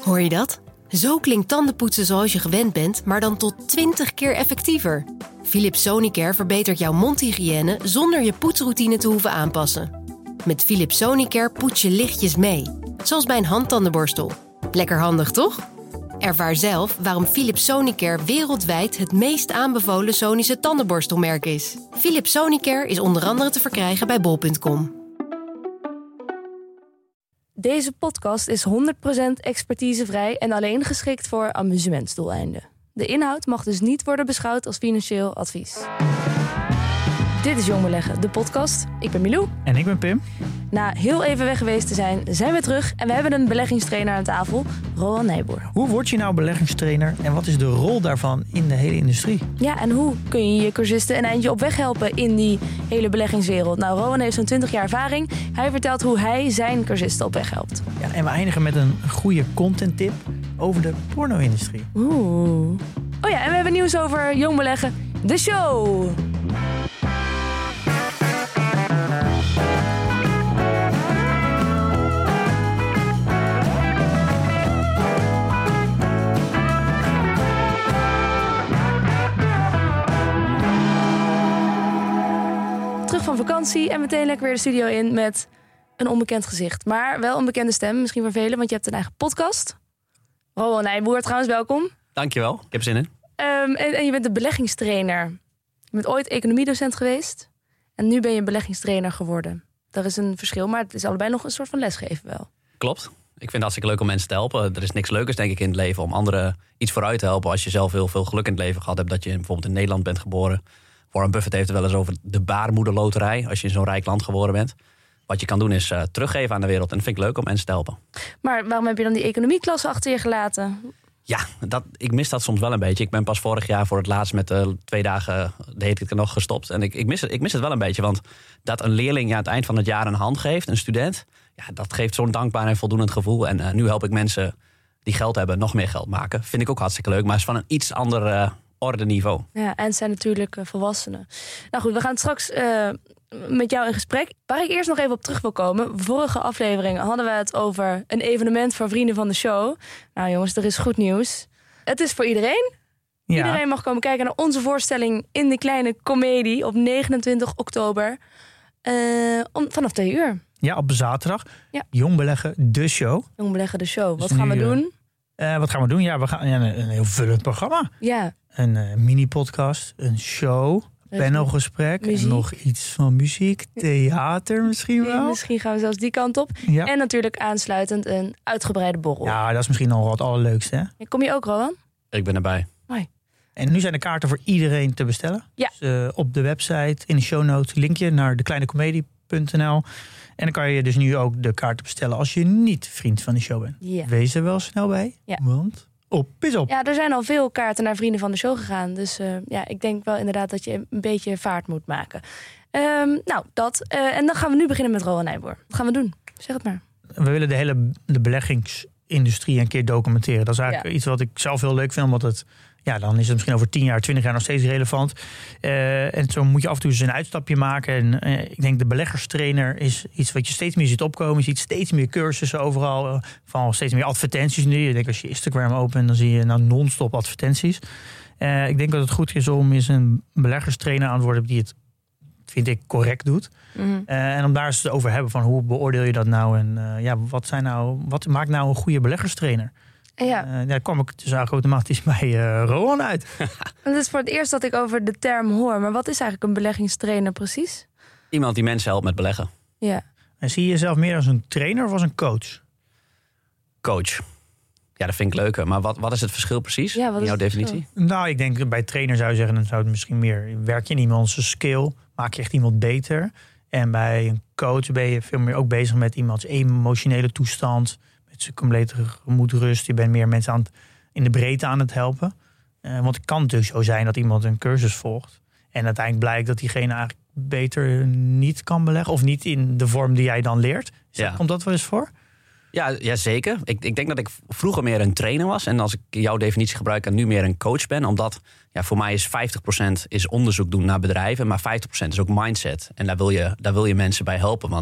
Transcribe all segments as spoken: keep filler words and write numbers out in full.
Hoor je dat? Zo klinkt tandenpoetsen zoals je gewend bent, maar dan tot twintig keer effectiever. Philips Sonicare verbetert jouw mondhygiëne zonder je poetsroutine te hoeven aanpassen. Met Philips Sonicare poets je lichtjes mee, zoals bij een handtandenborstel. Lekker handig, toch? Ervaar zelf waarom Philips Sonicare wereldwijd het meest aanbevolen Sonische tandenborstelmerk is. Philips Sonicare is onder andere te verkrijgen bij bol punt com. Deze podcast is honderd procent expertisevrij en alleen geschikt voor amusementsdoeleinden. De inhoud mag dus niet worden beschouwd als financieel advies. Dit is Jong Beleggen, de podcast. Ik ben Milou. En ik ben Pim. Na heel even weg geweest te zijn, zijn we terug en we hebben een beleggingstrainer aan tafel, Rowan Nijboer. Hoe word je nou beleggingstrainer en wat is de rol daarvan in de hele industrie? Ja, en hoe kun je je cursisten een eindje op weg helpen in die hele beleggingswereld? Nou, Rowan heeft zo'n twintig jaar ervaring. Hij vertelt hoe hij zijn cursisten op weg helpt. Ja, en we eindigen met een goede content tip over de porno-industrie. Oeh. Oh ja, en we hebben nieuws over Jong Beleggen, de show. Van vakantie en meteen lekker weer de studio in met een onbekend gezicht. Maar wel een bekende stem, misschien voor velen, want je hebt een eigen podcast. Rowan Nijboer, trouwens, welkom. Dankjewel, ik heb zin in. Um, en, en je bent de beleggingstrainer. Je bent ooit economiedocent geweest en nu ben je beleggingstrainer geworden. Daar is een verschil, maar het is allebei nog een soort van lesgeven wel. Klopt. Ik vind het hartstikke leuk om mensen te helpen. Er is niks leukers, denk ik, in het leven om anderen iets vooruit te helpen. Als je zelf heel veel geluk in het leven gehad hebt, dat je bijvoorbeeld in Nederland bent geboren. Warren Buffett heeft het wel eens over de baarmoederloterij. Als je in zo'n rijk land geboren bent. Wat je kan doen is uh, teruggeven aan de wereld. En dat vind ik leuk om mensen te helpen. Maar waarom heb je dan die economieklasse achter je gelaten? Ja, dat, ik mis dat soms wel een beetje. Ik ben pas vorig jaar voor het laatst met uh, twee dagen de heet ik er nog gestopt. En ik, ik, mis het, ik mis het wel een beetje. Want dat een leerling ja, aan het eind van het jaar een hand geeft, een student. Ja, dat geeft zo'n dankbaar en voldoenend gevoel. En uh, nu help ik mensen die geld hebben nog meer geld maken. Vind ik ook hartstikke leuk. Maar is van een iets ander uh, orde niveau. Ja, en het zijn natuurlijk uh, volwassenen. Nou goed, we gaan straks uh, met jou in gesprek. Waar ik eerst nog even op terug wil komen. Vorige aflevering hadden we het over een evenement voor vrienden van de show. Nou jongens, er is goed nieuws. Het is voor iedereen. Ja. Iedereen mag komen kijken naar onze voorstelling in de kleine komedie op negenentwintig oktober. Uh, om, vanaf twee uur. Ja, op zaterdag. Ja. Jong Beleggen, de show. Jong Beleggen, de show. Wat dus gaan nu, we doen? Uh, wat gaan we doen? Ja, we gaan ja, een, een heel vullend programma. Ja. Een uh, mini-podcast, een show, panelgesprek, en nog iets van muziek, theater misschien wel. Ja, misschien gaan we zelfs die kant op. Ja. En natuurlijk aansluitend een uitgebreide borrel. Ja, dat is misschien nog wel het allerleukste. Hè? Kom je ook, Rowan? Ik ben erbij. Hoi. En nu zijn de kaarten voor iedereen te bestellen. Ja. Dus, uh, op de website, in de show notes, linkje naar de kleine komedie punt n l. En dan kan je dus nu ook de kaarten bestellen als je niet vriend van de show bent. Ja. Wees er wel snel bij, ja. want op is op. Ja, er zijn al veel kaarten naar vrienden van de show gegaan. Dus uh, ja, ik denk wel inderdaad dat je een beetje vaart moet maken. Um, nou, dat. Uh, en dan gaan we nu beginnen met Rowan Nijboer. Wat gaan we doen? Zeg het maar. We willen de hele de beleggingsindustrie een keer documenteren. Dat is eigenlijk ja. iets wat ik zelf heel leuk vind, omdat het... Ja, dan is het misschien over tien jaar, twintig jaar nog steeds relevant. Uh, en zo moet je af en toe eens een uitstapje maken. En uh, ik denk de beleggerstrainer is iets wat je steeds meer ziet opkomen. Je ziet steeds meer cursussen overal. Uh, van steeds meer advertenties nu. Ik denk als je Instagram opent, dan zie je nou non-stop advertenties. Uh, ik denk dat het goed is om eens een beleggerstrainer aan te worden die het, vind ik, correct doet. Mm-hmm. Uh, en om daar eens het over hebben van hoe beoordeel je dat nou? En uh, ja, wat, zijn nou, wat maakt nou een goede beleggerstrainer? Ja. Uh, daar kwam ik dus eigenlijk automatisch bij uh, Rowan uit. Het is voor het eerst dat ik over de term hoor. Maar wat is eigenlijk een beleggingstrainer precies? Iemand die mensen helpt met beleggen. Ja. En zie je jezelf meer als een trainer of als een coach? Coach. Ja, dat vind ik leuker. Maar wat, wat is het verschil precies ja, in jouw definitie? Verschil? Nou, ik denk bij trainer zou je zeggen, dan zou het misschien meer... werk je in iemands skill, maak je echt iemand beter. En bij een coach ben je veel meer ook bezig met iemands emotionele toestand... met zijn complete gemoedsrust. Je bent meer mensen aan het, in de breedte aan het helpen. Uh, want het kan natuurlijk zo zijn dat iemand een cursus volgt... en uiteindelijk blijkt dat diegene eigenlijk beter niet kan beleggen... of niet in de vorm die jij dan leert. Ja. Komt dat wel eens voor? Ja, ja zeker. Ik, ik denk dat ik vroeger meer een trainer was. En als ik jouw definitie gebruik, en nu meer een coach ben. Omdat ja, voor mij is vijftig procent is onderzoek doen naar bedrijven. Maar vijftig procent is ook mindset. En daar wil je, daar wil je mensen bij helpen. Want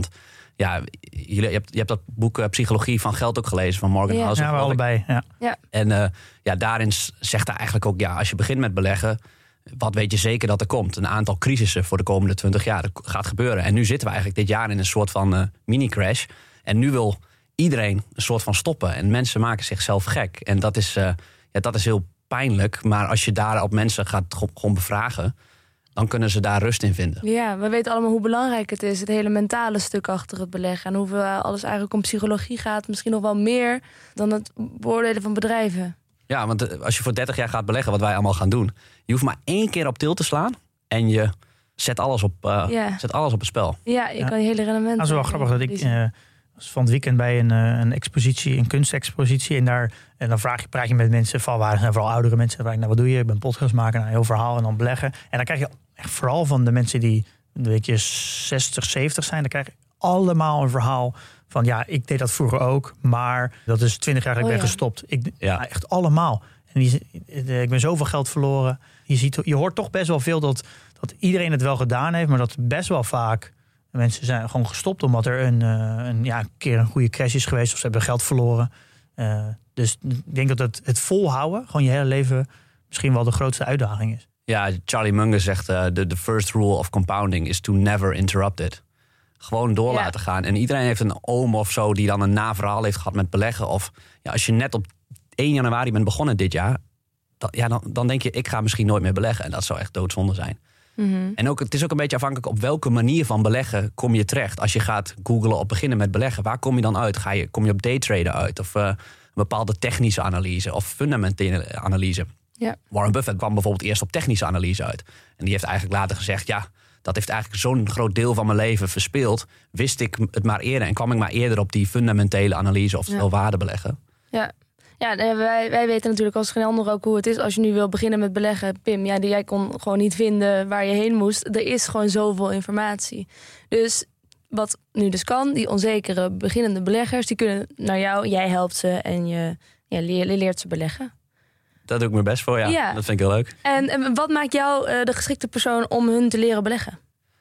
ja, je, je, hebt, je hebt dat boek uh, Psychologie van Geld ook gelezen van Morgan ja. Housel. Ja, we allebei. Ja. Ja. En uh, ja, daarin zegt hij eigenlijk ook, ja, als je begint met beleggen, wat weet je zeker dat er komt? Een aantal crisissen voor de komende twintig jaar. Dat gaat gebeuren. En nu zitten we eigenlijk dit jaar in een soort van uh, mini-crash. En nu wil iedereen een soort van stoppen. En mensen maken zichzelf gek. En dat is, uh, ja, dat is heel pijnlijk. Maar als je daar op mensen gaat gewoon bevragen, dan kunnen ze daar rust in vinden. Ja, we weten allemaal hoe belangrijk het is. Het hele mentale stuk achter het beleggen. En hoeveel alles eigenlijk om psychologie gaat. Misschien nog wel meer dan het beoordelen van bedrijven. Ja, want als je voor dertig jaar gaat beleggen, wat wij allemaal gaan doen, je hoeft maar één keer op til te slaan en je zet alles op, uh, ja. zet alles op het spel. Ja, je ja. kan je hele rendement. Dat is wel grappig dat ik uh, was van het weekend bij een, uh, een expositie, een kunstexpositie. En daar en dan vraag je, praat je met mensen, valwaardig en vooral oudere mensen. Dan vraag je, nou, wat doe je? Ik ben podcast maken, nou, een heel verhaal en dan beleggen. En dan krijg je echt vooral van de mensen die een beetje zestig, zeventig zijn, dan krijg je allemaal een verhaal van ja, ik deed dat vroeger ook, maar dat is twintig jaar dat ik oh, ben ja. gestopt. Ik, Ja. ja, echt allemaal. En die, ik ben zoveel geld verloren. Je, ziet, je hoort toch best wel veel dat, dat iedereen het wel gedaan heeft, maar dat best wel vaak mensen zijn gewoon gestopt omdat er een, een, ja, een keer een goede crash is geweest of ze hebben geld verloren. Uh, dus ik denk dat het, het volhouden, gewoon je hele leven, misschien wel de grootste uitdaging is. Ja, Charlie Munger zegt, uh, the, the first rule of compounding is to never interrupt it. Gewoon door ja. laten gaan. En iedereen heeft een oom of zo die dan een naverhaal heeft gehad met beleggen. Of ja, als je net op één januari bent begonnen dit jaar, dan, ja, dan, dan denk je, ik ga misschien nooit meer beleggen. En dat zou echt doodzonde zijn. Mm-hmm. En ook, het is ook een beetje afhankelijk op welke manier van beleggen kom je terecht. Als je gaat googlen op beginnen met beleggen, waar kom je dan uit? Ga je, kom je op daytraden uit? Of uh, een bepaalde technische analyse of fundamentele analyse? Ja. Warren Buffett kwam bijvoorbeeld eerst op technische analyse uit. En die heeft eigenlijk later gezegd, ja, dat heeft eigenlijk zo'n groot deel van mijn leven verspeeld. Wist ik het maar eerder en kwam ik maar eerder op die fundamentele analyse of ja. waarde beleggen. Ja. Ja, wij, wij weten natuurlijk als geen ander ook hoe het is als je nu wil beginnen met beleggen. Pim, ja, jij kon gewoon niet vinden waar je heen moest. Er is gewoon zoveel informatie. Dus wat nu dus kan, die onzekere beginnende beleggers, die kunnen naar jou, jij helpt ze en je, ja, je leert ze beleggen. Daar doe ik mijn best voor, ja. ja. Dat vind ik heel leuk. En, en wat maakt jou uh, de geschikte persoon om hun te leren beleggen?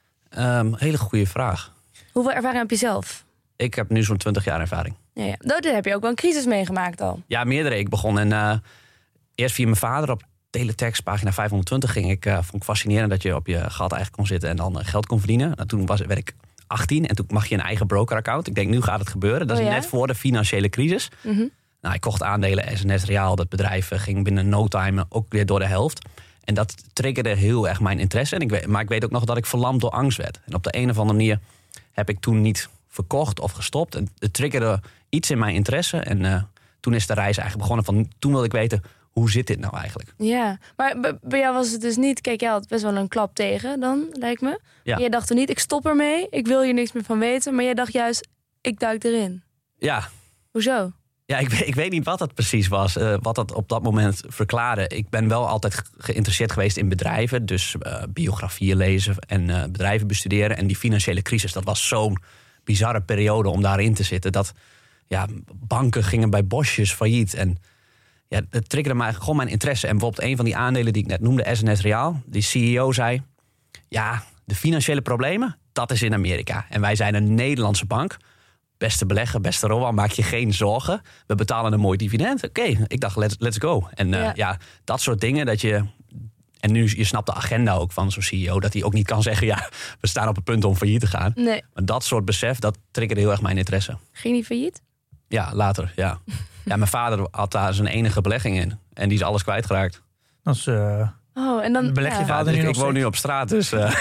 Um, hele goede vraag. Hoeveel ervaring heb je zelf? Ik heb nu zo'n twintig jaar ervaring. Ja, ja. Dat heb je ook wel een crisis meegemaakt al. Ja, meerdere. Ik begon en uh, eerst via mijn vader op teletext, pagina vijfhonderdtwintig ging ik. Uh, vond ik fascinerend dat je op je gat eigenlijk kon zitten en dan uh, geld kon verdienen. Nou, toen was, werd ik achttien en toen mag je een eigen broker-account. Ik denk, nu gaat het gebeuren. Dat is oh, ja? net voor de financiële crisis. Mm-hmm. Nou, ik kocht aandelen S N S Reaal. Dat bedrijf uh, ging binnen no time ook weer door de helft. En dat triggerde heel erg mijn interesse. En ik weet, maar ik weet ook nog dat ik verlamd door angst werd. En op de een of andere manier heb ik toen niet verkocht of gestopt. En het triggerde iets in mijn interesse. En uh, toen is de reis eigenlijk begonnen van, toen wilde ik weten, hoe zit dit nou eigenlijk? Ja, maar b- bij jou was het dus niet, kijk, jij had best wel een klap tegen dan, lijkt me. Ja. Jij dacht er niet, ik stop ermee, ik wil hier niks meer van weten. Maar jij dacht juist, ik duik erin. Ja. Hoezo? Ja, ik, ik weet niet wat dat precies was, uh, wat dat op dat moment verklaarde. Ik ben wel altijd geïnteresseerd geweest in bedrijven. Dus uh, biografieën lezen en uh, bedrijven bestuderen. En die financiële crisis, dat was zo'n bizarre periode om daarin te zitten. Dat ja, banken gingen bij bosjes failliet. En ja, het triggerde mij gewoon mijn interesse. En bijvoorbeeld een van die aandelen die ik net noemde, S N S Reaal. Die C E O zei, ja, de financiële problemen, dat is in Amerika. En wij zijn een Nederlandse bank. Beste belegger, beste Rowan, maak je geen zorgen. We betalen een mooi dividend. Oké, okay, ik dacht, let's, let's go. En uh, ja. ja, dat soort dingen dat je... En nu, je snapt de agenda ook van zo'n C E O. Dat hij ook niet kan zeggen, ja, we staan op het punt om failliet te gaan. Nee. Maar dat soort besef, dat triggerde heel erg mijn interesse. Ging hij failliet? Ja, later, ja. ja, mijn vader had daar zijn enige belegging in. En die is alles kwijtgeraakt. Dat is... Uh... Oh, en dan beleg je ja. vader ja, nu ik, ik woon nu op straat, dus... Uh,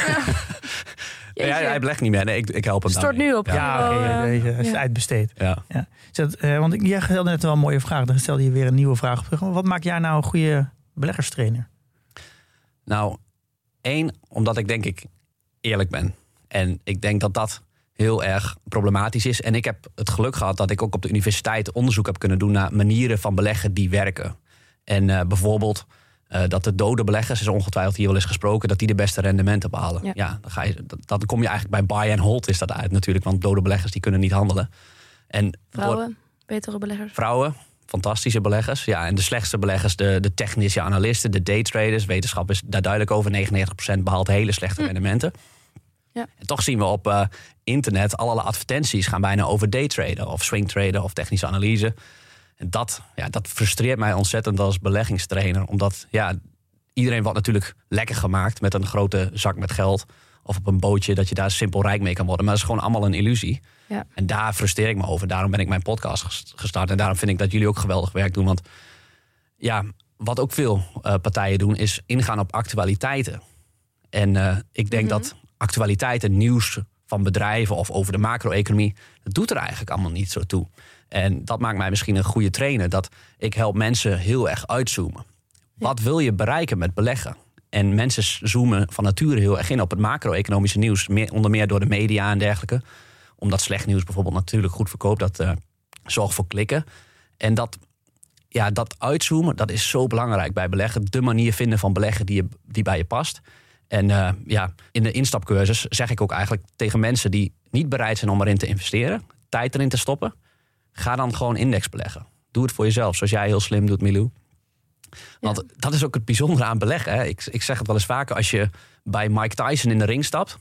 ja. ja, hij belegt niet meer. Nee, ik, ik help hem. Stort nu op. Ja, ja, okay, ja, ja. is uitbesteed. Ja. Ja. Dat, uh, want jij stelde net wel een mooie vraag. Dan stelde je weer een nieuwe vraag op terug. Wat maakt jij nou een goede beleggerstrainer? Nou, één, omdat ik denk ik eerlijk ben. En ik denk dat dat heel erg problematisch is. En ik heb het geluk gehad dat ik ook op de universiteit onderzoek heb kunnen doen naar manieren van beleggen die werken. En uh, bijvoorbeeld uh, dat de dode beleggers, is ongetwijfeld hier wel eens gesproken, dat die de beste rendementen behalen. Ja, ja dan, ga je, dat, dan kom je eigenlijk bij buy and hold is dat uit natuurlijk. Want dode beleggers die kunnen niet handelen. En vrouwen, door, betere beleggers. Vrouwen, fantastische beleggers. Ja, en de slechtste beleggers, de, de technische analisten, de daytraders. Wetenschap is daar duidelijk over. negenennegentig procent behaalt hele slechte hm. rendementen. Ja. En toch zien we op uh, internet allerlei advertenties gaan bijna over daytraden of swingtraden of technische analyse. En dat, ja, dat frustreert mij ontzettend als beleggingstrainer. Omdat ja, iedereen wordt natuurlijk lekker gemaakt met een grote zak met geld. Of op een bootje dat je daar simpel rijk mee kan worden. Maar dat is gewoon allemaal een illusie. Ja. En daar frustreer ik me over. Daarom ben ik mijn podcast gestart. En daarom vind ik dat jullie ook geweldig werk doen. Want ja, wat ook veel uh, partijen doen is ingaan op actualiteiten. En uh, ik denk mm-hmm. dat actualiteiten, nieuws van bedrijven of over de macro-economie, dat doet er eigenlijk allemaal niet zo toe. En dat maakt mij misschien een goede trainer. Dat ik help mensen heel erg uitzoomen. Ja. Wat wil je bereiken met beleggen? En mensen zoomen van nature heel erg in op het macro-economische nieuws. Meer, onder meer door de media en dergelijke. Omdat slecht nieuws bijvoorbeeld natuurlijk goed verkoopt. Dat uh, zorgt voor klikken. En dat, ja, dat uitzoomen, dat is zo belangrijk bij beleggen. De manier vinden van beleggen die, je, die bij je past. En uh, ja, in de instapcursus zeg ik ook eigenlijk tegen mensen die niet bereid zijn om erin te investeren, tijd erin te stoppen, ga dan gewoon index beleggen. Doe het voor jezelf, zoals jij heel slim doet, Milou. Want ja. dat is ook het bijzondere aan beleggen. Hè. Ik, ik zeg het wel eens vaker, als je bij Mike Tyson in de ring stapt,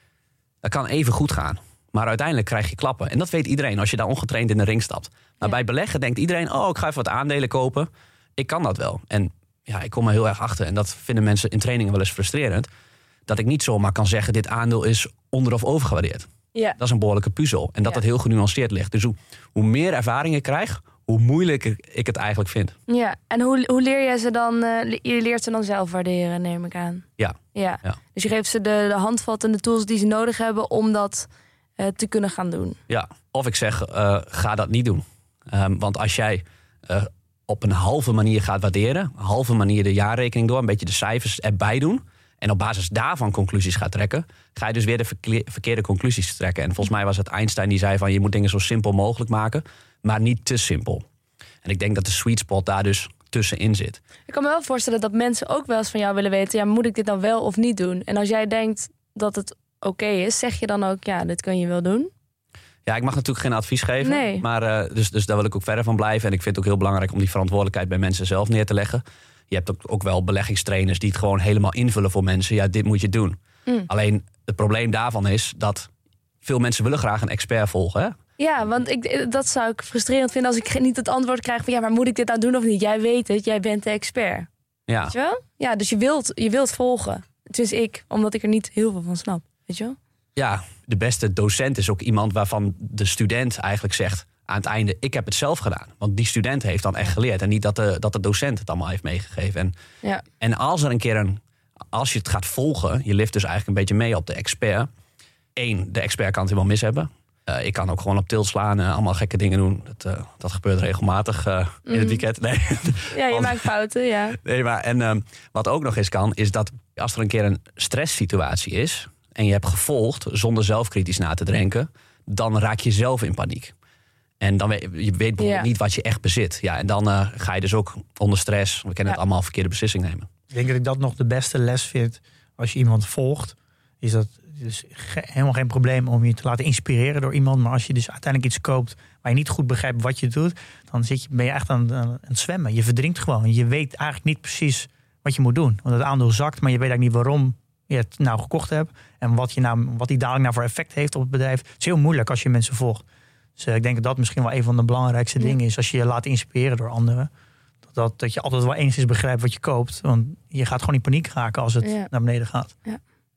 dat kan even goed gaan. Maar uiteindelijk krijg je klappen. En dat weet iedereen als je daar ongetraind in de ring stapt. Maar ja. bij beleggen denkt iedereen, oh, ik ga even wat aandelen kopen. Ik kan dat wel. En ja, ik kom er heel erg achter. En dat vinden mensen in trainingen wel eens frustrerend. Dat ik niet zomaar kan zeggen, dit aandeel is onder- of overgewaardeerd. Ja. Dat is een behoorlijke puzzel. En dat ja. het heel genuanceerd ligt. Dus hoe, hoe meer ervaring ik krijg, hoe moeilijker ik het eigenlijk vind. Ja, en hoe, hoe leer je ze dan? Uh, je leert ze dan zelf waarderen, neem ik aan. Ja. ja. ja. Dus je geeft ze de, de handvat en de tools die ze nodig hebben om dat uh, te kunnen gaan doen. Ja, of ik zeg, uh, ga dat niet doen. Um, want als jij uh, op een halve manier gaat waarderen, een halve manier de jaarrekening door, een beetje de cijfers erbij doen, en op basis daarvan conclusies gaat trekken, ga je dus weer de verkeer, verkeerde conclusies trekken. En volgens mij was het Einstein die zei van je moet dingen zo simpel mogelijk maken, maar niet te simpel. En ik denk dat de sweet spot daar dus tussenin zit. Ik kan me wel voorstellen dat mensen ook wel eens van jou willen weten, ja, moet ik dit dan wel of niet doen? En als jij denkt dat het oké okay is, zeg je dan ook, ja, dit kun je wel doen? Ja, ik mag natuurlijk geen advies geven. Nee. Maar uh, dus, dus daar wil ik ook verder van blijven. En ik vind het ook heel belangrijk om die verantwoordelijkheid bij mensen zelf neer te leggen. Je hebt ook, ook wel beleggingstrainers die het gewoon helemaal invullen voor mensen. Ja, dit moet je doen. Mm. Alleen het probleem daarvan is dat veel mensen willen graag een expert volgen. Hè? Ja, want ik, dat zou ik frustrerend vinden als ik niet het antwoord krijg van ja, maar moet ik dit nou doen of niet? Jij weet het, jij bent de expert. Ja. Weet je wel? Ja, dus je wilt, je wilt volgen. Het is ik, omdat ik er niet heel veel van snap. Weet je wel? Ja, de beste docent is ook iemand waarvan de student eigenlijk zegt aan het einde, ik heb het zelf gedaan. Want die student heeft dan echt geleerd. En niet dat de, dat de docent het allemaal heeft meegegeven. En, ja. en als er een keer een, als je het gaat volgen, je lift dus eigenlijk een beetje mee op de expert. Eén, de expert kan het helemaal mis hebben. Uh, ik kan ook gewoon op tilt slaan, uh, allemaal gekke dingen doen. Dat, uh, dat gebeurt regelmatig uh, in mm. het weekend. Nee. Ja, je Want, maakt fouten, ja. Nee, maar en um, wat ook nog eens kan, is dat als er een keer een stresssituatie is en je hebt gevolgd zonder zelf kritisch na te denken, dan raak je zelf in paniek. En dan weet je weet bijvoorbeeld ja. niet wat je echt bezit. Ja, en dan uh, ga je dus ook onder stress, we kennen ja. het allemaal, verkeerde beslissing nemen. Ik denk dat ik dat nog de beste les vind als je iemand volgt. Is dat dus ge- helemaal geen probleem om je te laten inspireren door iemand. Maar als je dus uiteindelijk iets koopt waar je niet goed begrijpt wat je doet, dan zit je, ben je echt aan, aan het zwemmen. Je verdrinkt gewoon. Je weet eigenlijk niet precies wat je moet doen. Want het aandeel zakt, maar je weet eigenlijk niet waarom je het nou gekocht hebt. En wat, je nou, wat die daling nou voor effect heeft op het bedrijf. Het is heel moeilijk als je mensen volgt. Dus uh, ik denk dat dat misschien wel een van de belangrijkste ja. dingen is. Als je je laat inspireren door anderen. Dat, dat je altijd wel enigszins begrijpt wat je koopt. Want je gaat gewoon in paniek raken als het ja. naar beneden gaat. Ja.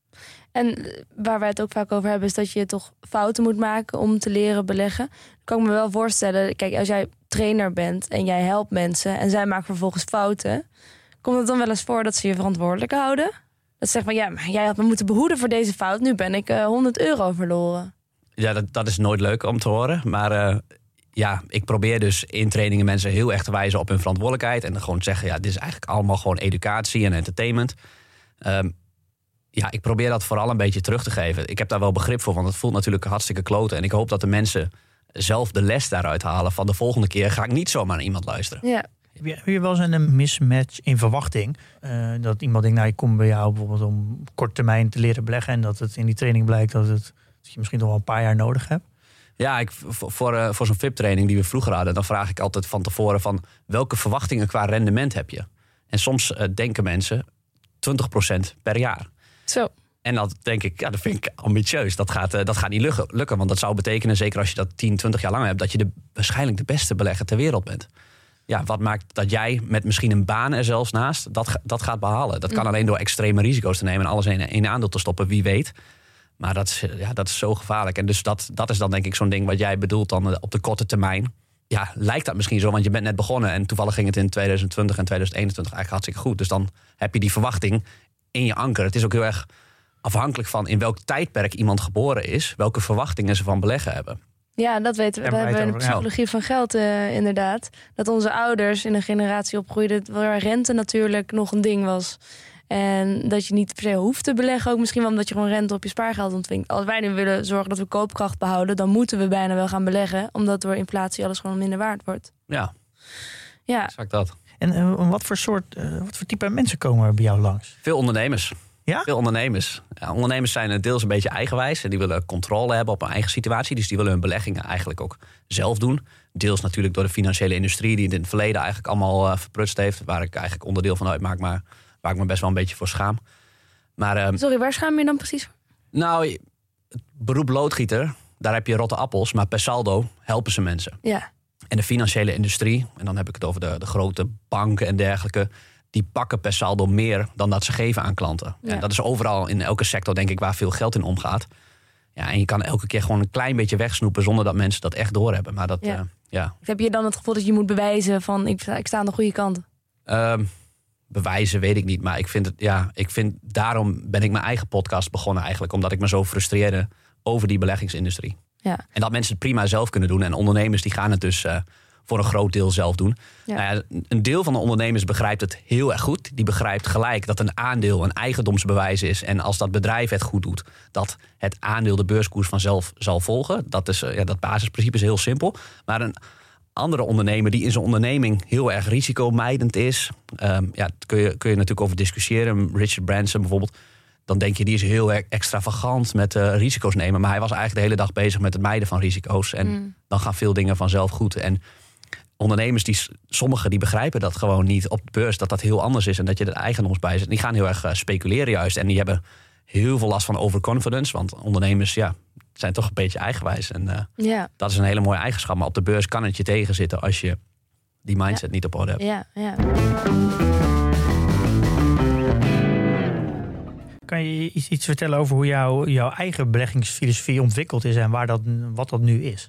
En waar wij het ook vaak over hebben, is dat je toch fouten moet maken om te leren beleggen. Dan kan ik me wel voorstellen, kijk, als jij trainer bent en jij helpt mensen en zij maken vervolgens fouten, komt het dan wel eens voor dat ze je verantwoordelijk houden? Dat ze zeggen van ja, maar jij had me moeten behoeden voor deze fout, nu ben ik uh, honderd euro verloren. Ja, dat, dat is nooit leuk om te horen. Maar uh, ja, ik probeer dus in trainingen mensen heel erg te wijzen op hun verantwoordelijkheid. En dan gewoon zeggen, ja, dit is eigenlijk allemaal gewoon educatie en entertainment. Um, ja, ik probeer dat vooral een beetje terug te geven. Ik heb daar wel begrip voor, want het voelt natuurlijk hartstikke kloten. En ik hoop dat de mensen zelf de les daaruit halen. Van de volgende keer ga ik niet zomaar naar iemand luisteren. Ja. Heb je, heb je wel eens een mismatch in verwachting? Uh, dat iemand denkt, nou, ik kom bij jou bijvoorbeeld om op korte termijn te leren beleggen. En dat het in die training blijkt dat, het, dat je misschien nog wel een paar jaar nodig hebt. Ja, ik, voor, voor, uh, voor zo'n V I P-training die we vroeger hadden, dan vraag ik altijd van tevoren van welke verwachtingen qua rendement heb je? En soms uh, denken mensen twintig procent per jaar. Zo. En dat denk ik, ja, dat vind ik ambitieus. Dat gaat, uh, dat gaat niet lukken, lukken. Want dat zou betekenen, zeker als je dat tien, twintig jaar lang hebt, dat je de, waarschijnlijk de beste belegger ter wereld bent. Ja, wat maakt dat jij met misschien een baan er zelfs naast dat, dat gaat behalen? Dat kan alleen door extreme risico's te nemen en alles in één aandeel te stoppen, wie weet. Maar dat is, ja, dat is zo gevaarlijk. En dus dat, dat is dan denk ik zo'n ding wat jij bedoelt dan op de korte termijn. Ja, lijkt dat misschien zo, want je bent net begonnen en toevallig ging het in twintig twintig en twintig eenentwintig eigenlijk hartstikke goed. Dus dan heb je die verwachting in je anker. Het is ook heel erg afhankelijk van in welk tijdperk iemand geboren is, welke verwachtingen ze van beleggen hebben. Ja, dat weten we. Dat hebben we in de psychologie van geld uh, inderdaad. Dat onze ouders in een generatie opgroeiden waar rente natuurlijk nog een ding was. En dat je niet per se hoeft te beleggen. Ook misschien wel omdat je gewoon rente op je spaargeld ontvingt. Als wij nu willen zorgen dat we koopkracht behouden, dan moeten we bijna wel gaan beleggen. Omdat door inflatie alles gewoon minder waard wordt. Ja, ja. exact dat. En uh, wat voor soort, uh, wat voor type mensen komen er bij jou langs? Veel ondernemers. Ja? Veel ondernemers. Ja, ondernemers zijn deels een beetje eigenwijs. En die willen controle hebben op hun eigen situatie. Dus die willen hun beleggingen eigenlijk ook zelf doen. Deels natuurlijk door de financiële industrie, die het in het verleden eigenlijk allemaal uh, verprutst heeft. Waar ik eigenlijk onderdeel van uitmaak, maar waar ik me best wel een beetje voor schaam. Maar, uh, Sorry, waar schaam je je dan precies voor? Nou, het beroep loodgieter, daar heb je rotte appels. Maar per saldo helpen ze mensen. Ja. En de financiële industrie, en dan heb ik het over de, de grote banken en dergelijke, die pakken per saldo meer dan dat ze geven aan klanten. Ja. En dat is overal in elke sector, denk ik, waar veel geld in omgaat. Ja, en je kan elke keer gewoon een klein beetje wegsnoepen zonder dat mensen dat echt doorhebben. Maar dat, ja. Uh, ja. Heb je dan het gevoel dat je moet bewijzen van ik, ik sta aan de goede kant? Uh, bewijzen weet ik niet, maar ik vind het, ja, ik vind daarom ben ik mijn eigen podcast begonnen eigenlijk, omdat ik me zo frustreerde over die beleggingsindustrie. Ja. En dat mensen het prima zelf kunnen doen. En ondernemers die gaan het dus uh, voor een groot deel zelf doen. Ja. Nou ja, een deel van de ondernemers begrijpt het heel erg goed. Die begrijpt gelijk dat een aandeel een eigendomsbewijs is. En als dat bedrijf het goed doet, dat het aandeel de beurskoers vanzelf zal volgen. Dat, is, uh, ja, dat basisprincipe is heel simpel. Maar een andere ondernemer die in zijn onderneming heel erg risicomijdend is. Um, ja, daar kun je, kun je natuurlijk over discussiëren. Richard Branson bijvoorbeeld. Dan denk je, die is heel extravagant met uh, risico's nemen. Maar hij was eigenlijk de hele dag bezig met het mijden van risico's. En mm. dan gaan veel dingen vanzelf goed. En ondernemers, die, sommigen die begrijpen dat gewoon niet op de beurs. Dat dat heel anders is en dat je er eigendoms bij zit. Die gaan heel erg uh, speculeren juist. En die hebben heel veel last van overconfidence. Want ondernemers ja, zijn toch een beetje eigenwijs. En uh, ja. dat is een hele mooie eigenschap. Maar op de beurs kan het je tegenzitten als je die mindset ja. niet op orde hebt. Ja, ja. Kan je iets, iets vertellen over hoe jou, jouw eigen beleggingsfilosofie ontwikkeld is en waar dat, wat dat nu is?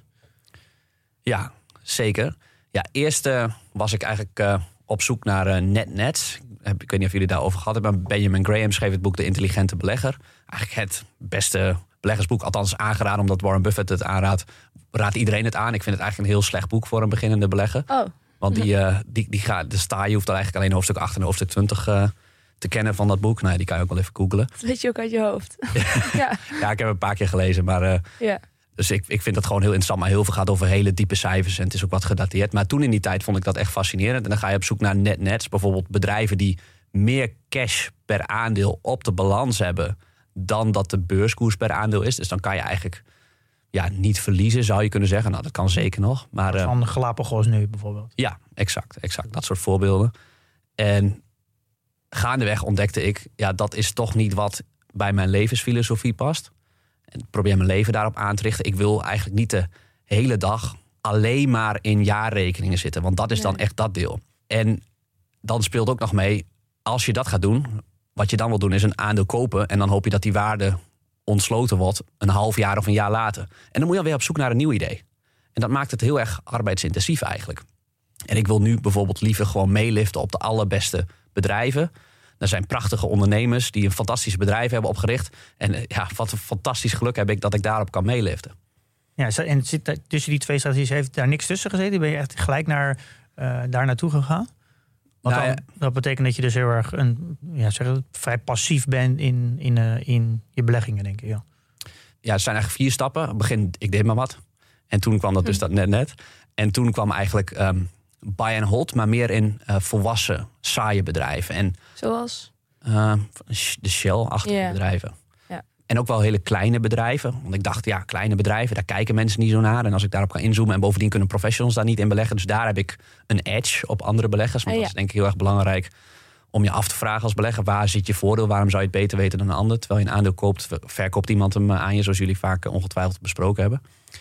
Ja, zeker. Ja, eerst uh, was ik eigenlijk uh, op zoek naar uh, net-nets. Ik weet niet of jullie daarover gehad hebben. Benjamin Graham schreef het boek De Intelligente Belegger. Eigenlijk het beste beleggersboek, althans aangeraden omdat Warren Buffett het aanraadt. Raadt iedereen het aan. Ik vind het eigenlijk een heel slecht boek voor een beginnende belegger. Oh. Want die, uh, die, die gaat, de sta, je hoeft dan eigenlijk alleen hoofdstuk acht en hoofdstuk twintig uh, te kennen van dat boek. Nou, die kan je ook wel even googlen. Dat weet je ook uit je hoofd. ja. ja, ik heb het een paar keer gelezen. Maar, uh, ja. Dus ik, ik vind dat gewoon heel interessant. Maar heel veel gaat over hele diepe cijfers. En het is ook wat gedateerd. Maar toen in die tijd vond ik dat echt fascinerend. En dan ga je op zoek naar net-nets. Bijvoorbeeld bedrijven die meer cash per aandeel op de balans hebben dan dat de beurskoers per aandeel is. Dus dan kan je eigenlijk ja, niet verliezen, zou je kunnen zeggen. Nou, dat kan zeker nog. Maar, uh, van Galapagos nu bijvoorbeeld. Ja, exact, exact. Dat soort voorbeelden. En gaandeweg ontdekte ik, ja, dat is toch niet wat bij mijn levensfilosofie past. En ik probeer mijn leven daarop aan te richten. Ik wil eigenlijk niet de hele dag alleen maar in jaarrekeningen zitten. Want dat is dan echt dat deel. En dan speelt ook nog mee, als je dat gaat doen, wat je dan wil doen is een aandeel kopen. En dan hoop je dat die waarde ontsloten wordt een half jaar of een jaar later. En dan moet je alweer op zoek naar een nieuw idee. En dat maakt het heel erg arbeidsintensief eigenlijk. En ik wil nu bijvoorbeeld liever gewoon meeliften op de allerbeste bedrijven. Er zijn prachtige ondernemers die een fantastisch bedrijf hebben opgericht. En ja, wat een fantastisch geluk heb ik dat ik daarop kan meeliften. Ja, en zit daar, tussen die twee strategieën heeft daar niks tussen gezeten? Ben je echt gelijk naar, uh, daar naartoe gegaan? Want nou, ja. dan, dat betekent dat je dus heel erg een, ja, zeg het, vrij passief bent in, in, uh, in je beleggingen, denk ik. Ja. ja, het zijn eigenlijk vier stappen. Begin, ik deed maar wat. En toen kwam dat hm. dus dat net net. En toen kwam eigenlijk um, buy and hold, maar meer in uh, volwassen, saaie bedrijven. En, Zoals? Uh, de Shell-achtige yeah. bedrijven. Ja. En ook wel hele kleine bedrijven. Want ik dacht, ja, kleine bedrijven, daar kijken mensen niet zo naar. En als ik daarop kan inzoomen, en bovendien kunnen professionals daar niet in beleggen. Dus daar heb ik een edge op andere beleggers. Want ah, ja. dat is denk ik heel erg belangrijk om je af te vragen als belegger, waar zit je voordeel? Waarom zou je het beter weten dan een ander? Terwijl je een aandeel koopt, verkoopt iemand hem aan je, zoals jullie vaak ongetwijfeld besproken hebben.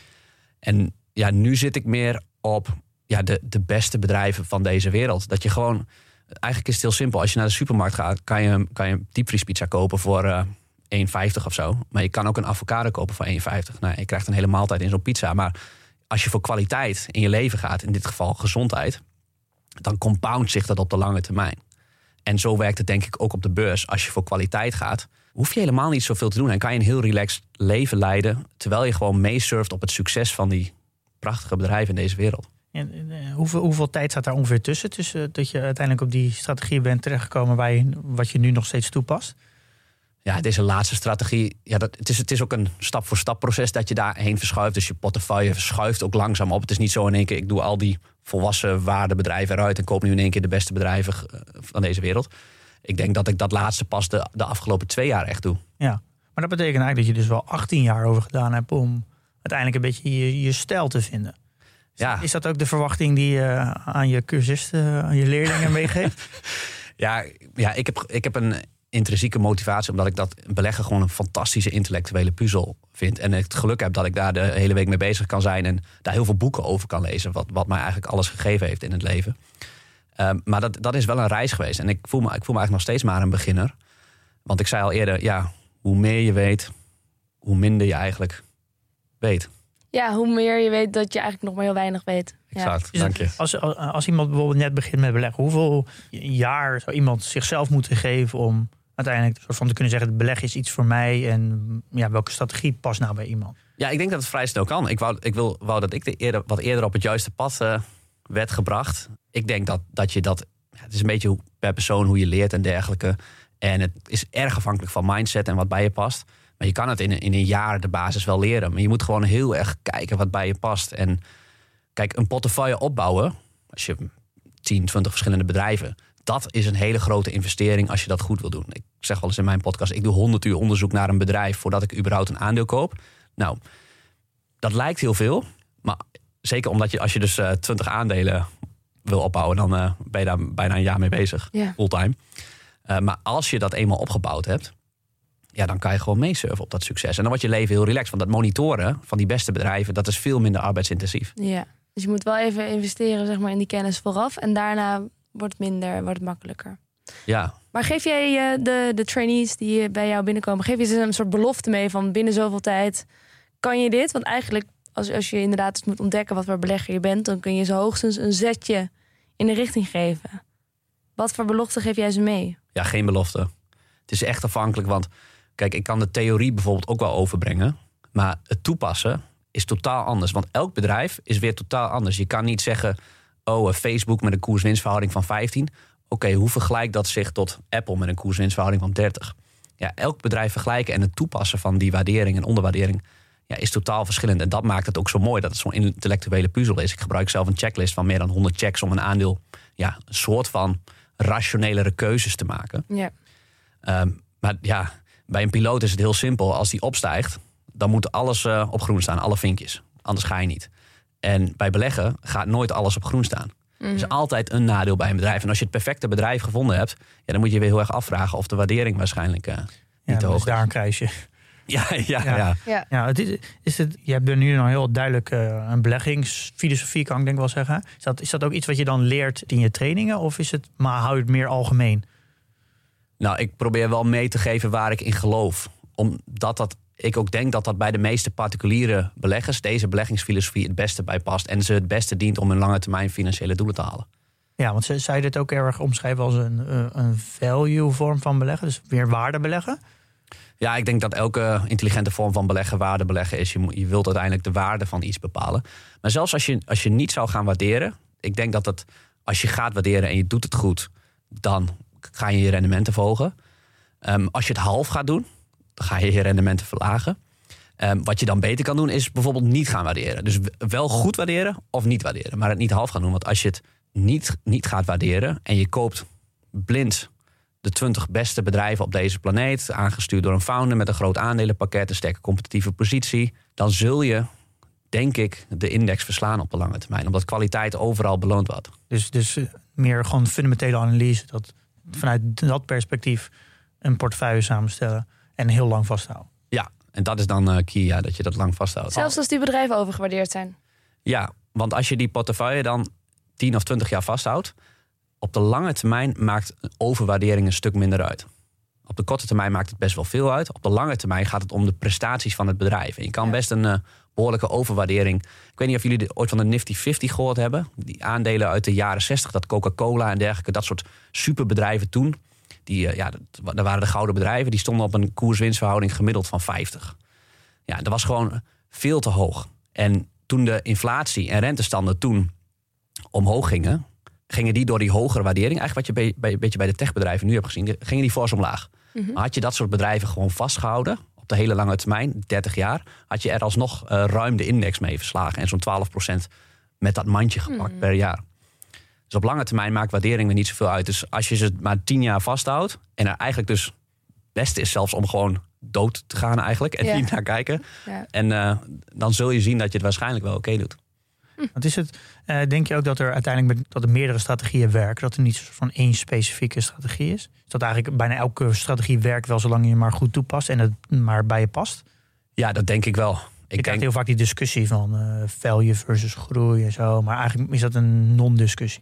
En ja, nu zit ik meer op ja, de, de beste bedrijven van deze wereld. Dat je gewoon, eigenlijk is het heel simpel. Als je naar de supermarkt gaat, kan je, kan je een diepvriespizza kopen voor uh, één vijftig of zo. Maar je kan ook een avocado kopen voor één vijftig. Nou, je krijgt een hele maaltijd in zo'n pizza. Maar als je voor kwaliteit in je leven gaat, in dit geval gezondheid, dan compoundt zich dat op de lange termijn. En zo werkt het denk ik ook op de beurs. Als je voor kwaliteit gaat, hoef je helemaal niet zoveel te doen. En kan je een heel relaxed leven leiden, terwijl je gewoon meesurft op het succes van die prachtige bedrijven in deze wereld. En, en, hoeveel, hoeveel tijd staat daar ongeveer tussen? Tussen dat je uiteindelijk op die strategie bent terechtgekomen waar je, wat je nu nog steeds toepast? Ja, deze laatste strategie, ja, dat, het, is, het is ook een stap-voor-stap proces dat je daarheen verschuift. Dus je portefeuille verschuift ook langzaam op. Het is niet zo in één keer, ik doe al die volwassen waardebedrijven eruit en koop nu in één keer de beste bedrijven van deze wereld. Ik denk dat ik dat laatste pas de, de afgelopen twee jaar echt doe. Ja, maar dat betekent eigenlijk dat je dus wel achttien jaar over gedaan hebt om uiteindelijk een beetje je, je stijl te vinden. Ja. Is dat ook de verwachting die je aan je cursisten, aan je leerlingen meegeeft? Ja, ja ik, heb, ik heb een intrinsieke motivatie, omdat ik dat beleggen gewoon een fantastische intellectuele puzzel vind. En het geluk heb dat ik daar de hele week mee bezig kan zijn en daar heel veel boeken over kan lezen, wat, wat mij eigenlijk alles gegeven heeft in het leven. Um, maar dat, dat is wel een reis geweest. En ik voel, me, ik voel me eigenlijk nog steeds maar een beginner. Want ik zei al eerder, ja, hoe meer je weet, hoe minder je eigenlijk weet. Ja, hoe meer je weet dat je eigenlijk nog maar heel weinig weet. Exact, ja. dank je. Als, als iemand bijvoorbeeld net begint met beleggen, hoeveel jaar zou iemand zichzelf moeten geven om uiteindelijk soort van te kunnen zeggen, het beleggen is iets voor mij en ja, welke strategie past nou bij iemand? Ja, ik denk dat het vrij snel kan. Ik wou, ik wil, wou dat ik de eerder, wat eerder op het juiste pad uh, werd gebracht. Ik denk dat, dat je dat, ja, het is een beetje per persoon hoe je leert en dergelijke. En het is erg afhankelijk van mindset en wat bij je past. Maar je kan het in, in een jaar de basis wel leren. Maar je moet gewoon heel erg kijken wat bij je past. En kijk, een portefeuille opbouwen, als je tien, twintig verschillende bedrijven, dat is een hele grote investering als je dat goed wil doen. Ik zeg wel eens in mijn podcast, ik doe honderd uur onderzoek naar een bedrijf voordat ik überhaupt een aandeel koop. Nou, dat lijkt heel veel. Maar zeker omdat je, als je dus uh, twintig aandelen wil opbouwen, dan uh, ben je daar bijna een jaar mee bezig. Ja. Fulltime. Uh, maar als je dat eenmaal opgebouwd hebt, ja, dan kan je gewoon meesurfen op dat succes. En dan wordt je leven heel relaxed. Want dat monitoren van die beste bedrijven, dat is veel minder arbeidsintensief. Ja, dus je moet wel even investeren, zeg maar, in die kennis vooraf. En daarna wordt het minder, wordt het makkelijker. Ja. Maar geef jij uh, de, de trainees die bij jou binnenkomen, geef je ze een soort belofte mee van binnen zoveel tijd kan je dit? Want eigenlijk, als, als je inderdaad moet ontdekken wat voor belegger je bent, dan kun je ze hoogstens een zetje in de richting geven. Wat voor belofte geef jij ze mee? Ja, geen belofte. Het is echt afhankelijk, want kijk, ik kan de theorie bijvoorbeeld ook wel overbrengen, maar het toepassen is totaal anders. Want elk bedrijf is weer totaal anders. Je kan niet zeggen, oh, Facebook met een koers-winstverhouding van vijftien. Oké, okay, hoe vergelijkt dat zich tot Apple met een koers-winstverhouding van dertig? Ja, elk bedrijf vergelijken en het toepassen van die waardering en onderwaardering, ja, is totaal verschillend. En dat maakt het ook zo mooi dat het zo'n intellectuele puzzel is. Ik gebruik zelf een checklist van meer dan honderd checks om een aandeel, ja, een soort van rationelere keuzes te maken. Ja. Um, maar ja, bij een piloot is het heel simpel. Als die opstijgt, dan moet alles uh, op groen staan, alle vinkjes. Anders ga je niet. En bij beleggen gaat nooit alles op groen staan. Er mm. is altijd een nadeel bij een bedrijf. En als je het perfecte bedrijf gevonden hebt, ja, dan moet je weer heel erg afvragen of de waardering waarschijnlijk uh, niet ja, te hoog is. Daar een kruisje. Ja, ja, ja. ja. ja. ja het is, is het, je hebt er nu een heel duidelijk uh, een beleggingsfilosofie, kan ik denk wel zeggen. Is dat, is dat ook iets wat je dan leert in je trainingen? Of is het, maar hou je het meer algemeen? Nou, ik probeer wel mee te geven waar ik in geloof. Omdat dat, ik ook denk dat dat bij de meeste particuliere beleggers deze beleggingsfilosofie het beste bij past. En ze het beste dient om hun lange termijn financiële doelen te halen. Ja, want zou je dit ook erg omschrijven als een, een value vorm van beleggen? Dus weer waarde beleggen? Ja, ik denk dat elke intelligente vorm van beleggen waarde beleggen is. Je, moet, je wilt uiteindelijk de waarde van iets bepalen. Maar zelfs als je, als je niet zou gaan waarderen, ik denk dat het, als je gaat waarderen en je doet het goed, dan ga je je rendementen verhogen. Um, als je het half gaat doen, dan ga je je rendementen verlagen. Um, wat je dan beter kan doen, is bijvoorbeeld niet gaan waarderen. Dus wel goed waarderen of niet waarderen, maar het niet half gaan doen. Want als je het niet, niet gaat waarderen en je koopt blind de twintig beste bedrijven op deze planeet, aangestuurd door een founder met een groot aandelenpakket, een sterke competitieve positie, dan zul je, denk ik, de index verslaan op de lange termijn. Omdat kwaliteit overal beloond wordt. Dus, dus meer gewoon fundamentele analyse. Dat vanuit dat perspectief een portefeuille samenstellen en heel lang vasthouden. Ja, en dat is dan uh, key, ja, dat je dat lang vasthoudt. Zelfs als die bedrijven overgewaardeerd zijn. Ja, want als je die portefeuille dan tien of twintig jaar vasthoudt, op de lange termijn maakt een overwaardering een stuk minder uit. Op de korte termijn maakt het best wel veel uit. Op de lange termijn gaat het om de prestaties van het bedrijf. En je kan ja. best een uh, behoorlijke overwaardering. Ik weet niet of jullie de, ooit van de Nifty vijftig gehoord hebben. Die aandelen uit de jaren zestig, dat Coca-Cola en dergelijke, dat soort superbedrijven toen. Die, uh, ja, dat, dat waren de gouden bedrijven. Die stonden op een koers-winstverhouding gemiddeld van vijftig. Ja, dat was gewoon veel te hoog. En toen de inflatie en rentestanden toen omhoog gingen, gingen die door die hogere waardering, eigenlijk wat je bij, bij, een beetje bij de techbedrijven nu hebt gezien, gingen die fors omlaag. Mm-hmm. Maar had je dat soort bedrijven gewoon vastgehouden op de hele lange termijn, dertig jaar, had je er alsnog uh, ruim de index mee verslagen en zo'n twaalf procent met dat mandje gepakt mm-hmm. per jaar. Dus op lange termijn maakt waardering er niet zoveel uit. Dus als je ze maar tien jaar vasthoudt en er eigenlijk dus het beste is zelfs om gewoon dood te gaan eigenlijk en ja. niet naar kijken. Ja. En uh, dan zul je zien dat je het waarschijnlijk wel oké okay doet. Hm. Want is het, uh, denk je ook dat er uiteindelijk met, dat er meerdere strategieën werken, dat er niet van één specifieke strategie is? Is dat eigenlijk bijna elke strategie werkt wel zolang je hem maar goed toepast en het maar bij je past? Ja, dat denk ik wel. Ik je krijgt denk heel vaak die discussie van uh, value versus groei en zo, maar eigenlijk is dat een non-discussie.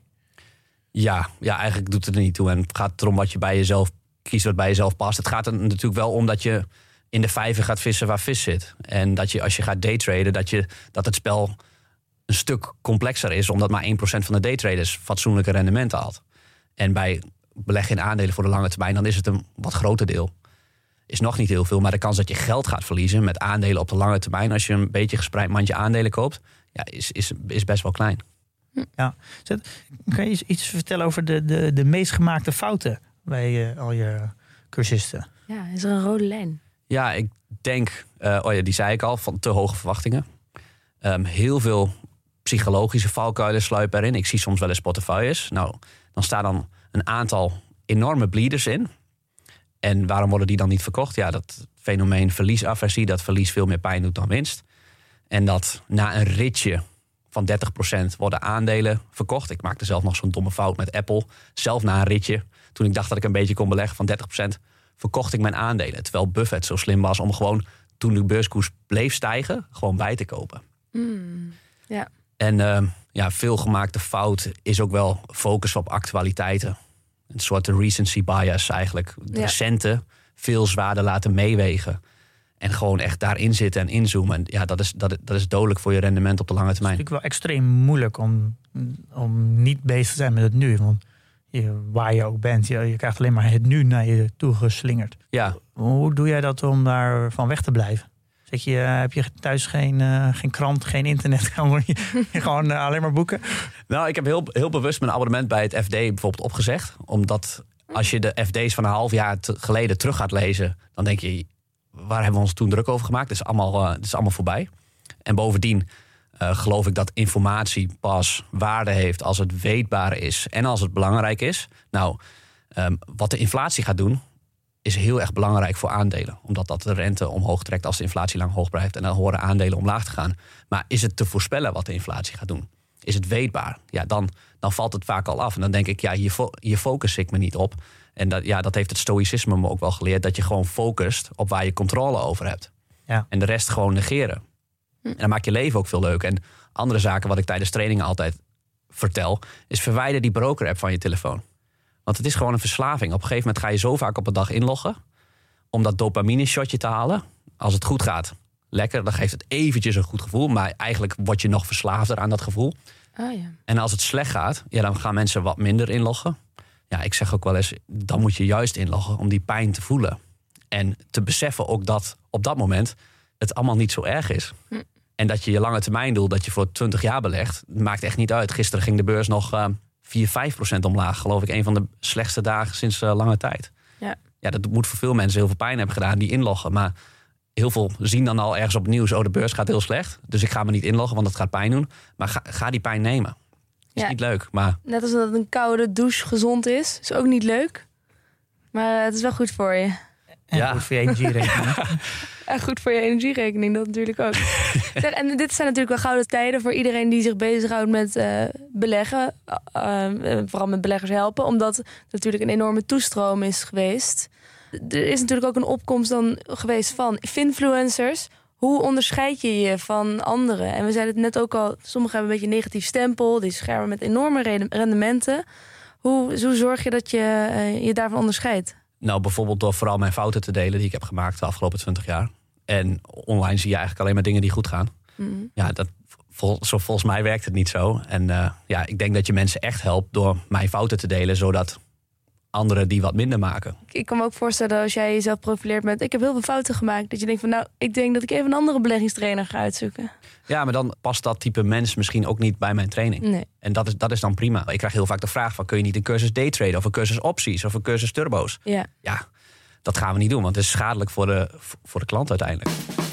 Ja, ja, eigenlijk doet het er niet toe. En het gaat erom wat je bij jezelf kiest, wat bij jezelf past. Het gaat er natuurlijk wel om dat je in de vijver gaat vissen waar vis zit. En dat je als je gaat daytraden, dat, je, dat het spel een stuk complexer is, omdat maar één procent van de daytraders fatsoenlijke rendementen haalt. En bij beleggen in aandelen voor de lange termijn, dan is het een wat groter deel. Is nog niet heel veel, maar de kans dat je geld gaat verliezen met aandelen op de lange termijn, als je een beetje gespreid mandje aandelen koopt, ja, is, is, is best wel klein. Ja. Kan je iets vertellen over de, de, de meest gemaakte fouten bij uh, al je cursisten? Ja, is er een rode lijn? Ja, ik denk, uh, oh ja, die zei ik al, van te hoge verwachtingen. Um, heel veel psychologische valkuilen sluipen erin. Ik zie soms wel eens portefeuilles. Nou, dan staan dan een aantal enorme bleeders in. En waarom worden die dan niet verkocht? Ja, dat fenomeen verliesaversie, dat verlies veel meer pijn doet dan winst. En dat na een ritje van dertig procent worden aandelen verkocht. Ik maakte zelf nog zo'n domme fout met Apple. Zelf na een ritje, toen ik dacht dat ik een beetje kon beleggen van dertig procent, verkocht ik mijn aandelen. Terwijl Buffett zo slim was om gewoon, toen de beurskoers bleef stijgen, gewoon bij te kopen. Mm, ja. En uh, ja, veel gemaakte fout is ook wel focus op actualiteiten. Een soort recency bias eigenlijk. De Ja. recente veel zwaarder laten meewegen. En gewoon echt daarin zitten en inzoomen. En ja, dat is, dat, dat is dodelijk voor je rendement op de lange Het is termijn. natuurlijk wel extreem moeilijk om, om niet bezig te zijn met het nu. Want je, waar je ook bent, je, je krijgt alleen maar het nu naar je toe geslingerd. Ja, Hoe doe jij dat om daar van weg te blijven? Zeg je, uh, heb je thuis geen, uh, geen krant, geen internet? Gewoon, gewoon uh, alleen maar boeken? nou, ik heb heel, heel bewust mijn abonnement bij het F D bijvoorbeeld opgezegd. Omdat als je de F D's van een half jaar te, geleden terug gaat lezen, dan denk je, waar hebben we ons toen druk over gemaakt? Het is allemaal, uh, het is allemaal voorbij. En bovendien uh, geloof ik dat informatie pas waarde heeft als het weetbaar is en als het belangrijk is. Nou, um, wat de inflatie gaat doen, is heel erg belangrijk voor aandelen. Omdat dat de rente omhoog trekt als de inflatie lang hoog blijft. En dan horen aandelen omlaag te gaan. Maar is het te voorspellen wat de inflatie gaat doen? Is het weetbaar? Ja, dan, dan valt het vaak al af. En dan denk ik, ja, hier, fo- hier focus ik me niet op. En dat, ja, dat heeft het stoïcisme me ook wel geleerd. Dat je gewoon focust op waar je controle over hebt. Ja. En de rest gewoon negeren. Hm. En dan maakt je leven ook veel leuk. En andere zaken wat ik tijdens trainingen altijd vertel, is verwijder die broker-app van je telefoon. Want het is gewoon een verslaving. Op een gegeven moment ga je zo vaak op een dag inloggen om dat dopamine-shotje te halen. Als het goed gaat, lekker. Dan geeft het eventjes een goed gevoel. Maar eigenlijk word je nog verslaafder aan dat gevoel. Oh, ja. En als het slecht gaat, ja, dan gaan mensen wat minder inloggen. Ja, ik zeg ook wel eens, dan moet je juist inloggen om die pijn te voelen. En te beseffen ook dat op dat moment het allemaal niet zo erg is. Hm. En dat je je lange termijndoel, dat je voor twintig jaar belegt, maakt echt niet uit. Gisteren ging de beurs nog uh, vier, vijf procent omlaag. Geloof ik, een van de slechtste dagen sinds uh, lange tijd. Ja. Ja, dat moet voor veel mensen heel veel pijn hebben gedaan, die inloggen. Maar heel veel zien dan al ergens op het nieuws, oh, de beurs gaat heel slecht. Dus ik ga me niet inloggen, want dat gaat pijn doen. Maar ga, ga die pijn nemen. Is Ja. niet leuk, maar Net als dat een koude douche gezond is. Is ook niet leuk. Maar het is wel goed voor je. En Ja. goed voor je energierekening. En goed voor je energierekening, dat natuurlijk ook. Zeg, en dit zijn natuurlijk wel gouden tijden voor iedereen die zich bezighoudt met uh, beleggen. Uh, uh, vooral met beleggers helpen, omdat het natuurlijk een enorme toestroom is geweest. Er is natuurlijk ook een opkomst dan geweest van finfluencers. Hoe onderscheid je je van anderen? En we zeiden het net ook al, sommigen hebben een beetje een negatief stempel. Die schermen met enorme rendementen. Hoe, hoe zorg je dat je uh, je daarvan onderscheidt? Nou, bijvoorbeeld door vooral mijn fouten te delen die ik heb gemaakt de afgelopen twintig jaar. En online zie je eigenlijk alleen maar dingen die goed gaan. Mm-hmm. Ja, dat, vol, zo, volgens mij werkt het niet zo. En uh, ja, ik denk dat je mensen echt helpt door mijn fouten te delen, zodat anderen die wat minder maken. Ik kan me ook voorstellen als jij jezelf profileert met ik heb heel veel fouten gemaakt, dat je denkt van nou, ik denk dat ik even een andere beleggingstrainer ga uitzoeken. Ja, maar dan past dat type mens misschien ook niet bij mijn training. Nee. En dat is, dat is dan prima. Ik krijg heel vaak de vraag van kun je niet een cursus daytraden of een cursus opties of een cursus turbo's? Ja. Ja, dat gaan we niet doen, want het is schadelijk voor de, voor de klant uiteindelijk.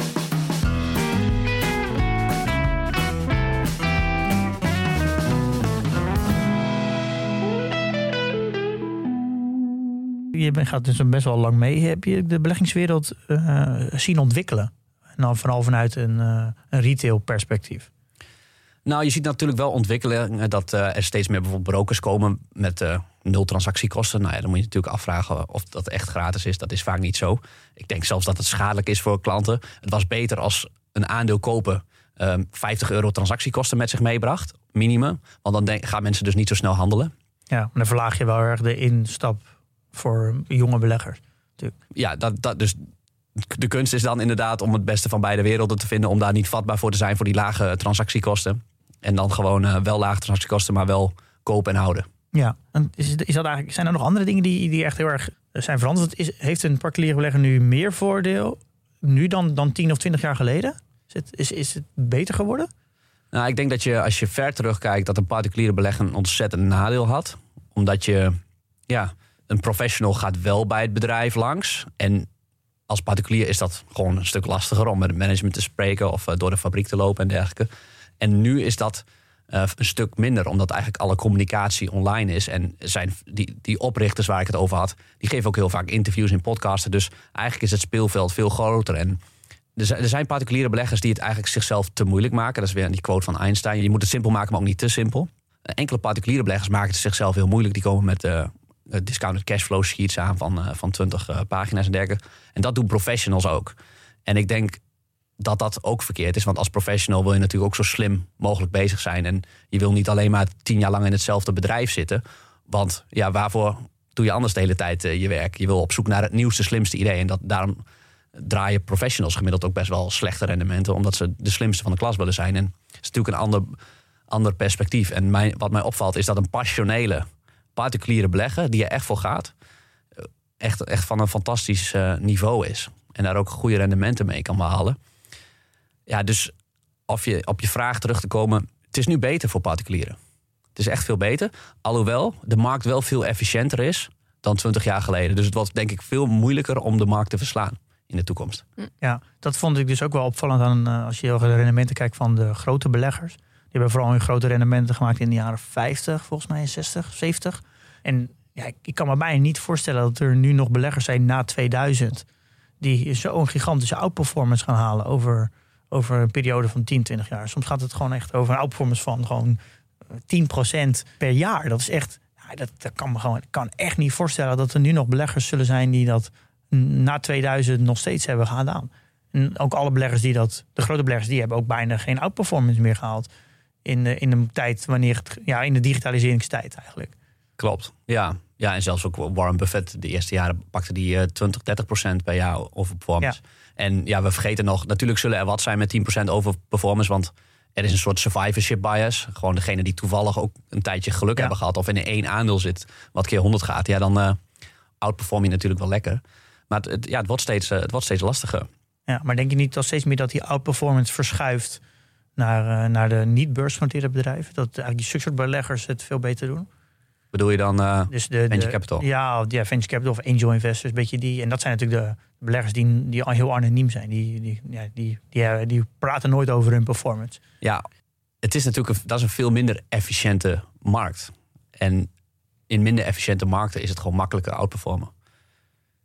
Je gaat dus best wel lang mee. Heb je de beleggingswereld uh, zien ontwikkelen? En dan vooral vanuit een, uh, een retail perspectief. Nou, je ziet natuurlijk wel ontwikkelen dat uh, er steeds meer bijvoorbeeld brokers komen met uh, nul transactiekosten. Nou ja, dan moet je natuurlijk afvragen of dat echt gratis is. Dat is vaak niet zo. Ik denk zelfs dat het schadelijk is voor klanten. Het was beter als een aandeel kopen uh, vijftig euro transactiekosten met zich meebracht, minimum. Want dan denk, gaan mensen dus niet zo snel handelen. Ja, maar dan verlaag je wel erg de instap voor jonge beleggers. Natuurlijk. Ja, dat, dat, dus de kunst is dan inderdaad om het beste van beide werelden te vinden. Om daar niet vatbaar voor te zijn voor die lage transactiekosten. En dan gewoon uh, wel lage transactiekosten, maar wel kopen en houden. Ja, en is, is dat eigenlijk, zijn er nog andere dingen die, die echt heel erg zijn veranderd? Is, heeft een particuliere belegger nu meer voordeel nu dan, dan tien of twintig jaar geleden? Is het, is, is het beter geworden? Nou, ik denk dat je als je ver terugkijkt dat een particuliere belegger een ontzettend nadeel had. Omdat je, ja, een professional gaat wel bij het bedrijf langs. En als particulier is dat gewoon een stuk lastiger om met het management te spreken of uh, door de fabriek te lopen en dergelijke. En nu is dat uh, een stuk minder, omdat eigenlijk alle communicatie online is. En zijn die, die oprichters waar ik het over had, die geven ook heel vaak interviews in podcasten. Dus eigenlijk is het speelveld veel groter. En er zijn particuliere beleggers die het eigenlijk zichzelf te moeilijk maken. Dat is weer die quote van Einstein. Je moet het simpel maken, maar ook niet te simpel. Enkele particuliere beleggers maken het zichzelf heel moeilijk. Die komen met uh, discounted cashflow sheets aan van, uh, van twintig uh, pagina's en dergelijke. En dat doen professionals ook. En ik denk dat dat ook verkeerd is. Want als professional wil je natuurlijk ook zo slim mogelijk bezig zijn. En je wil niet alleen maar tien jaar lang in hetzelfde bedrijf zitten. Want ja, waarvoor doe je anders de hele tijd uh, je werk? Je wil op zoek naar het nieuwste, slimste idee. En dat, daarom draaien professionals gemiddeld ook best wel slechte rendementen. Omdat ze de slimste van de klas willen zijn. En het is natuurlijk een ander, ander perspectief. En mij, wat mij opvalt is dat een passionele, particuliere belegger die er echt voor gaat, echt, echt van een fantastisch uh, niveau is. En daar ook goede rendementen mee kan behalen. Ja, dus of je, op je vraag terug te komen, het is nu beter voor particulieren. Het is echt veel beter. Alhoewel de markt wel veel efficiënter is dan twintig jaar geleden. Dus het wordt denk ik veel moeilijker om de markt te verslaan in de toekomst. Ja, dat vond ik dus ook wel opvallend aan als je de rendementen kijkt van de grote beleggers. Die hebben vooral hun grote rendementen gemaakt in de jaren vijftig, volgens mij, zestig, zeventig. En ja, ik kan me bijna niet voorstellen dat er nu nog beleggers zijn na tweeduizend die zo'n gigantische outperformance gaan halen over, over een periode van tien, twintig jaar. Soms gaat het gewoon echt over een outperformance van gewoon tien procent per jaar. Dat is echt, ja, dat, dat kan me gewoon, ik kan echt niet voorstellen dat er nu nog beleggers zullen zijn die dat na tweeduizend nog steeds hebben gedaan. En ook alle beleggers die dat, de grote beleggers, die hebben ook bijna geen outperformance meer gehaald in de, in de tijd wanneer het, ja, in de digitaliseringstijd eigenlijk. Klopt, ja. Ja, en zelfs ook Warren Buffett, de eerste jaren pakte die uh, twintig, dertig procent per jaar over performance. Ja. En ja, we vergeten nog, natuurlijk zullen er wat zijn met tien procent over performance, want er is een soort survivorship bias. Gewoon degene die toevallig ook een tijdje geluk ja. hebben gehad of in één aandeel zit wat keer honderd gaat, ja, dan uh, outperform je natuurlijk wel lekker. Maar het, ja, het, wordt steeds, uh, het wordt steeds lastiger. Ja, maar denk je niet dat steeds meer dat die outperformance verschuift naar, uh, naar de niet-beursgenoteerde bedrijven? Dat eigenlijk die soort beleggers het veel beter doen? Bedoel je dan uh, dus de, venture de, capital? Ja, ja, venture capital of angel investors, beetje die. En dat zijn natuurlijk de beleggers die, die heel anoniem zijn. Die, die, ja, die, die, die praten nooit over hun performance. Ja, het is natuurlijk een, dat is een veel minder efficiënte markt. En in minder efficiënte markten is het gewoon makkelijker outperformen.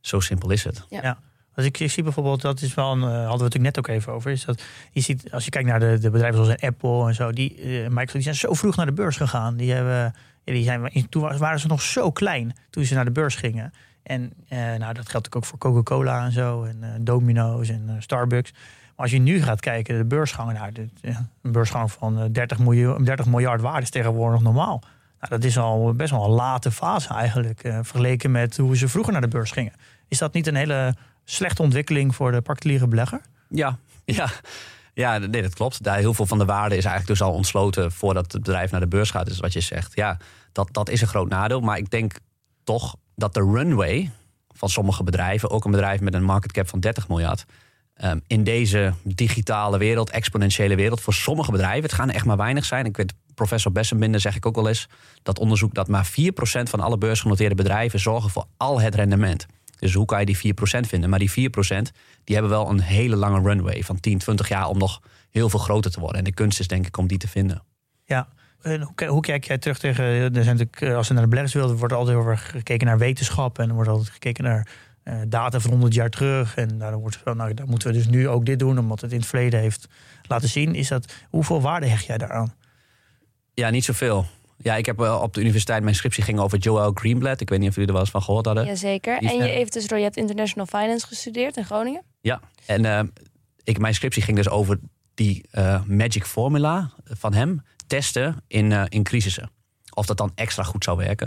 Zo simpel is het. Ja. Ja. Dus ik, ik zie bijvoorbeeld, dat is wel een, uh, hadden we het natuurlijk net ook even over, is dat je ziet, als je kijkt naar de, de bedrijven zoals Apple en zo, die uh, Microsoft, die zijn zo vroeg naar de beurs gegaan. Die hebben, ja, die zijn, toen waren ze nog zo klein toen ze naar de beurs gingen. En uh, nou, dat geldt natuurlijk ook voor Coca-Cola en zo, en uh, Domino's en uh, Starbucks. Maar als je nu gaat kijken, de beursgang, nou, de, een beursgang van uh, dertig, miljoen, dertig miljard waarde is tegenwoordig nog normaal. Nou, dat is al best wel een late fase eigenlijk, uh, vergeleken met hoe ze vroeger naar de beurs gingen. Is dat niet een hele slechte ontwikkeling voor de particuliere belegger? Ja, ja. Ja, nee, dat klopt. Daar heel veel van de waarde is eigenlijk dus al ontsloten voordat het bedrijf naar de beurs gaat. Dus wat je zegt, ja, dat, dat is een groot nadeel. Maar ik denk toch dat de runway van sommige bedrijven, ook een bedrijf met een market cap van dertig miljard... Um, in deze digitale wereld, exponentiële wereld, voor sommige bedrijven, het gaan er echt maar weinig zijn. Ik weet, professor Bessenbinder zeg ik ook wel eens, dat onderzoek dat maar vier procent van alle beursgenoteerde bedrijven zorgen voor al het rendement. Dus hoe kan je die vier procent vinden? Maar die vier procent die hebben wel een hele lange runway van tien, twintig jaar om nog heel veel groter te worden. En de kunst is denk ik om die te vinden. Ja, en hoe, hoe kijk jij terug tegen, er zijn natuurlijk, als we naar de beleggerswereld, wordt altijd over gekeken naar wetenschap en er wordt altijd gekeken naar uh, data van honderd jaar terug. En nou, dan wordt van, nou, dan moeten we dus nu ook dit doen, omdat het in het verleden heeft laten zien. Is dat, hoeveel waarde hecht jij daaraan? Ja, niet zoveel. Ja, ik heb op de universiteit, mijn scriptie ging over Joel Greenblatt. Ik weet niet of jullie er wel eens van gehoord hadden. Jazeker. En je even tussendoor, je hebt International Finance gestudeerd in Groningen. Ja, en uh, ik, mijn scriptie ging dus over die uh, magic formula van hem testen in, uh, in crisissen. Of dat dan extra goed zou werken.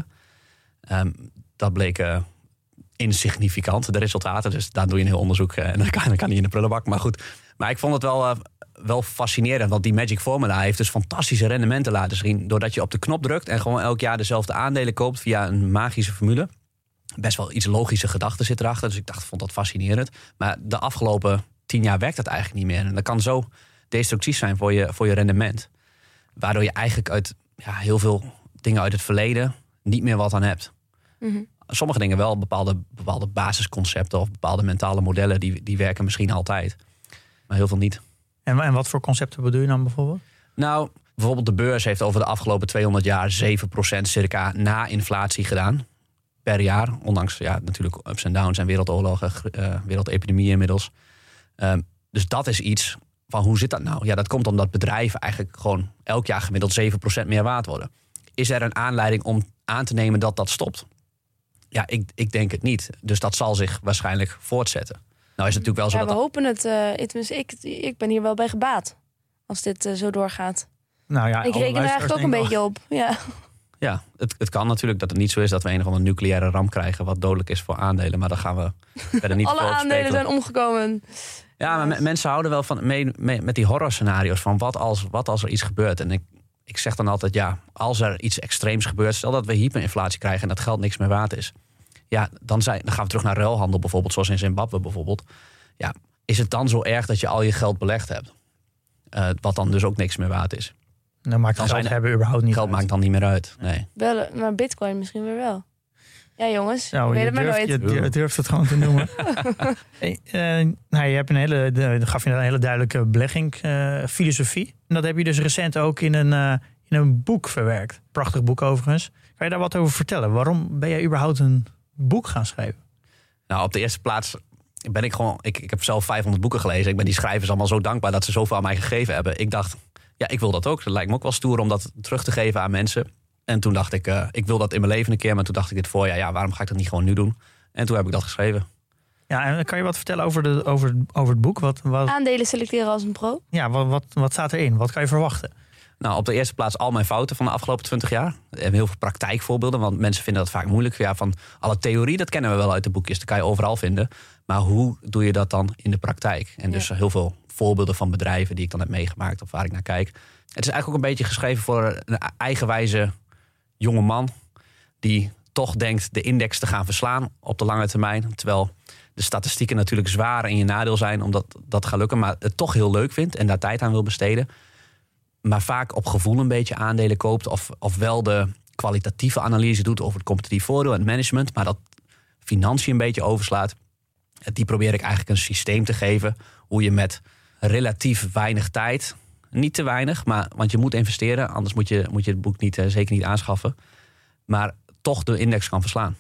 Um, dat bleek uh, insignificant, de resultaten. Dus daar doe je een heel onderzoek uh, en dan kan, dan kan hij in de prullenbak. Maar goed, maar ik vond het wel... Uh, wel fascinerend, want die Magic Formula heeft dus fantastische rendementen laten zien, doordat je op de knop drukt en gewoon elk jaar dezelfde aandelen koopt via een magische formule. Best wel iets logische gedachten zit erachter, dus ik dacht, vond dat fascinerend. Maar de afgelopen tien jaar werkt dat eigenlijk niet meer. En dat kan zo destructief zijn voor je, voor je rendement. Waardoor je eigenlijk uit ja, heel veel dingen uit het verleden niet meer wat aan hebt. Mm-hmm. Sommige dingen wel, bepaalde, bepaalde basisconcepten of bepaalde mentale modellen, die, die werken misschien altijd. Maar heel veel niet. En, en wat voor concepten bedoel je dan bijvoorbeeld? Nou, bijvoorbeeld de beurs heeft over de afgelopen tweehonderd jaar zeven procent circa na inflatie gedaan. Per jaar. Ondanks ja, natuurlijk ups en downs en wereldoorlogen, uh, wereldepidemieën inmiddels. Um, dus dat is iets van hoe zit dat nou? Ja, dat komt omdat bedrijven eigenlijk gewoon elk jaar gemiddeld zeven procent meer waard worden. Is er een aanleiding om aan te nemen dat dat stopt? Ja, ik, ik denk het niet. Dus dat zal zich waarschijnlijk voortzetten. Nou is het natuurlijk wel zo ja, dat... we hopen het. Uh, ik, ik ben hier wel bij gebaat. Als dit uh, zo doorgaat. Nou ja, ik reken er eigenlijk ook een beetje op. Ja, ja het, het kan natuurlijk dat het niet zo is dat we een of andere nucleaire ramp krijgen wat dodelijk is voor aandelen. Maar daar gaan we verder niet Alle voor aandelen sprekelen. zijn omgekomen. Ja, maar me, mensen houden wel van mee, mee, met die horrorscenario's van wat als, wat als er iets gebeurt. En ik, ik zeg dan altijd, ja, als er iets extreems gebeurt, stel dat we hyperinflatie krijgen en dat geld niks meer waard is. Ja, dan, zijn, dan gaan we terug naar ruilhandel bijvoorbeeld, zoals in Zimbabwe bijvoorbeeld. Ja, is het dan zo erg dat je al je geld belegd hebt? Uh, wat dan dus ook niks meer waard is. Dan maakt dan geld zijn, hebben überhaupt niet Geld uit. maakt dan niet meer uit, nee. Wel, maar bitcoin misschien weer wel. Ja jongens, nou, weet je het maar durft, nooit. Je, je durft het gewoon te noemen. hey, uh, nou, je hebt een hele, de, gaf je een hele duidelijke belegging, uh, filosofie. En dat heb je dus recent ook in een, uh, in een boek verwerkt. Prachtig boek overigens. Kan je daar wat over vertellen? Waarom ben jij überhaupt een boek gaan schrijven? Nou, op de eerste plaats ben ik gewoon... Ik, ik heb zelf vijfhonderd boeken gelezen. Ik ben die schrijvers allemaal zo dankbaar dat ze zoveel aan mij gegeven hebben. Ik dacht, ja, ik wil dat ook. Dat lijkt me ook wel stoer om dat terug te geven aan mensen. En toen dacht ik, uh, ik wil dat in mijn leven een keer. Maar toen dacht ik dit voorjaar, ja, waarom ga ik dat niet gewoon nu doen? En toen heb ik dat geschreven. Ja, en kan je wat vertellen over, de, over, over het boek? Wat, wat, Aandelen selecteren als een pro? Ja, wat, wat, wat staat erin? Wat kan je verwachten? Nou, op de eerste plaats al mijn fouten van de afgelopen twintig jaar. We hebben heel veel praktijkvoorbeelden, want mensen vinden dat vaak moeilijk. Ja, van alle theorie, dat kennen we wel uit de boekjes. Dat kan je overal vinden. Maar hoe doe je dat dan in de praktijk? En dus ja. heel veel voorbeelden van bedrijven die ik dan heb meegemaakt of waar ik naar kijk. Het is eigenlijk ook een beetje geschreven voor een eigenwijze jonge man die toch denkt de index te gaan verslaan op de lange termijn. Terwijl de statistieken natuurlijk zwaar in je nadeel zijn omdat dat gaat lukken. Maar het toch heel leuk vindt en daar tijd aan wil besteden. Maar vaak op gevoel een beetje aandelen koopt. Of, of wel de kwalitatieve analyse doet over het competitief voordeel en het management. Maar dat financiën een beetje overslaat. Die probeer ik eigenlijk een systeem te geven. Hoe je met relatief weinig tijd, niet te weinig, maar, want je moet investeren. Anders moet je, moet je het boek niet, zeker niet aanschaffen. Maar toch de index kan verslaan.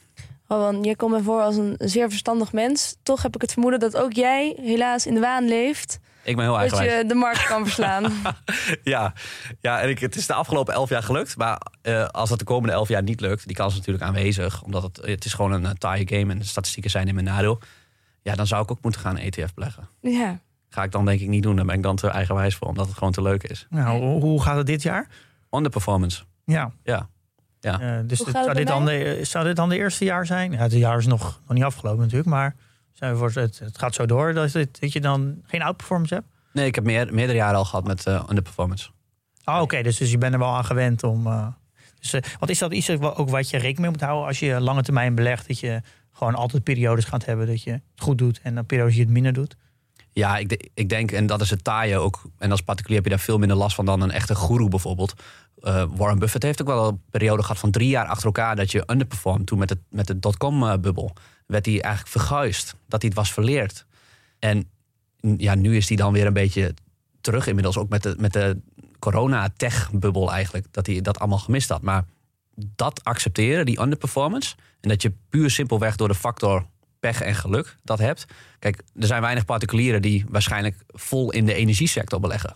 Rowan, jij komt me voor als een zeer verstandig mens. Toch heb ik het vermoeden dat ook jij helaas in de waan leeft. Ik ben heel dat eigenwijs. je de markt kan verslaan. ja, ja en ik, het is de afgelopen elf jaar gelukt. Maar uh, als dat de komende elf jaar niet lukt, die kans is natuurlijk aanwezig. Omdat het, het is gewoon een uh, taaie game en de statistieken zijn in mijn nadeel. Ja, dan zou ik ook moeten gaan E T F beleggen. Ja. Ga ik dan denk ik niet doen. Daar ben ik dan te eigenwijs voor, omdat het gewoon te leuk is. Nou, hoe gaat het dit jaar? Underperformance. Ja. Ja. ja. Uh, dus Hoe het, gaat zou, het dit bij dan de, zou dit dan de eerste jaar zijn? Ja, het jaar is nog, nog niet afgelopen natuurlijk. Maar zijn we voor het, het gaat zo door dat, het, dat je dan geen outperformance hebt? Nee, ik heb meer, meerdere jaren al gehad met uh, underperformance. Oh, oké. Okay. Dus, dus je bent er wel aan gewend om... Uh, dus, uh, want is dat iets ook wat je rekening mee moet houden als je lange termijn belegt? Dat je gewoon altijd periodes gaat hebben dat je het goed doet en dan periodes dat je het minder doet? Ja, ik, de, ik denk, en dat is het taaie ook. En als particulier heb je daar veel minder last van dan een echte goeroe bijvoorbeeld. Uh, Warren Buffett heeft ook wel een periode gehad van drie jaar achter elkaar dat je underperformed. Toen met, het, met de dotcom-bubbel werd hij eigenlijk verguisd. Dat hij het was verleerd. En ja, nu is hij dan weer een beetje terug inmiddels. Ook met de, met de corona-tech-bubbel eigenlijk. Dat hij dat allemaal gemist had. Maar dat accepteren, die underperformance. En dat je puur simpelweg door de factor pech en geluk dat hebt. Kijk, er zijn weinig particulieren die waarschijnlijk vol in de energiesector beleggen.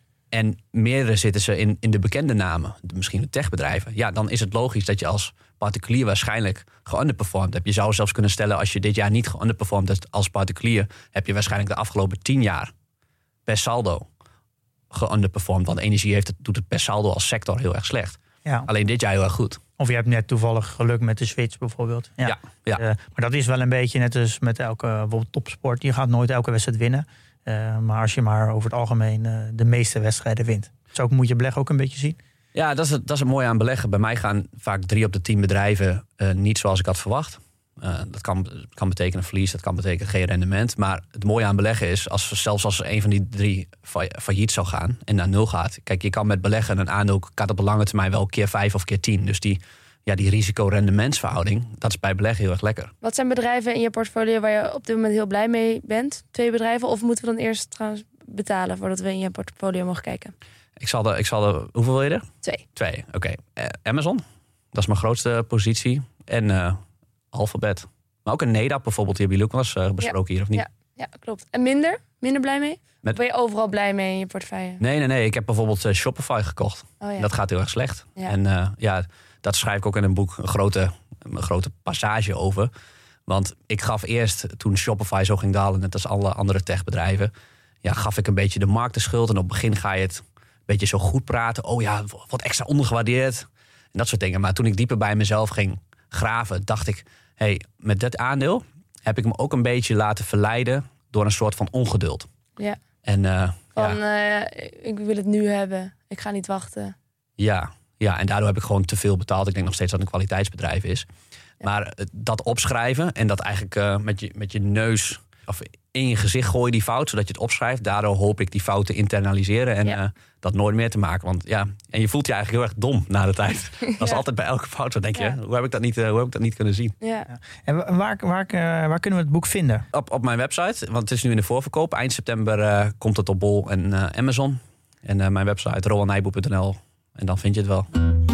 En meerdere zitten ze in, in de bekende namen, misschien de techbedrijven. Ja, dan is het logisch dat je als particulier waarschijnlijk geunderperformed hebt. Je zou zelfs kunnen stellen, als je dit jaar niet geunderperformed hebt als particulier, heb je waarschijnlijk de afgelopen tien jaar per saldo geunderperformed. Want energie heeft het, doet het per saldo als sector heel erg slecht. Ja. Alleen dit jaar heel erg goed. Of je hebt net toevallig geluk met de switch bijvoorbeeld. Ja, ja, ja. Uh, maar dat is wel een beetje net als met elke bijvoorbeeld topsport. Je gaat nooit elke wedstrijd winnen. Uh, maar als je maar over het algemeen uh, de meeste wedstrijden wint. Zo moet je beleggen ook een beetje zien. Ja, dat is het, dat is het mooie aan beleggen. Bij mij gaan vaak drie op de tien bedrijven uh, niet zoals ik had verwacht. Uh, dat kan, kan betekenen verlies, dat kan betekenen geen rendement. Maar het mooie aan beleggen is, als, zelfs als een van die drie failliet zou gaan en naar nul gaat. Kijk, je kan met beleggen een aandeel gaat op de lange termijn wel keer vijf of keer tien. Dus die, ja, die risico-rendementsverhouding, dat is bij beleggen heel erg lekker. Wat zijn bedrijven in je portfolio waar je op dit moment heel blij mee bent? Twee bedrijven? Of moeten we dan eerst trouwens betalen voordat we in je portfolio mogen kijken? Ik zal de, ik zal de hoeveel wil je er? Twee. Twee, oké. Okay. Uh, Amazon, dat is mijn grootste positie. En uh, Alphabet. Maar ook een NEDAP bijvoorbeeld, die hebben jullie ook wel eens uh, besproken ja. hier, of niet? Ja, ja, klopt. En minder? Minder blij mee? Met... Of ben je overal blij mee in je portefeuille? Nee, nee, nee. Ik heb bijvoorbeeld uh, Shopify gekocht. Oh, ja. Dat gaat heel erg slecht. Ja. En uh, ja, dat schrijf ik ook in een boek een grote, een grote passage over. Want ik gaf eerst, toen Shopify zo ging dalen, net als alle andere techbedrijven, ja, gaf ik een beetje de markt de schuld. En op het begin ga je het een beetje zo goed praten. Oh ja, wat extra ondergewaardeerd. En dat soort dingen. Maar toen ik dieper bij mezelf ging graven, dacht ik, hey, met dit aandeel heb ik me ook een beetje laten verleiden door een soort van ongeduld. Ja. En, uh, van, ja. Uh, ik wil het nu hebben. Ik ga niet wachten. Ja, ja, en daardoor heb ik gewoon te veel betaald. Ik denk nog steeds dat het een kwaliteitsbedrijf is. Ja. Maar uh, dat opschrijven en dat eigenlijk uh, met, je, met je neus of in je gezicht gooien die fout, zodat je het opschrijft. Daardoor hoop ik die fouten internaliseren en ja. uh, dat nooit meer te maken. Want ja, en je voelt je eigenlijk heel erg dom na de tijd. Dat is ja. altijd bij elke fout. Dan denk je, ja. hoe, heb ik dat niet, uh, hoe heb ik dat niet kunnen zien? Ja. Ja. En waar, waar, waar, waar kunnen we het boek vinden? Op, op mijn website, want het is nu in de voorverkoop. Eind september uh, komt het op Bol en uh, Amazon. En uh, mijn website rowan nijboer punt n l. En dan vind je het wel.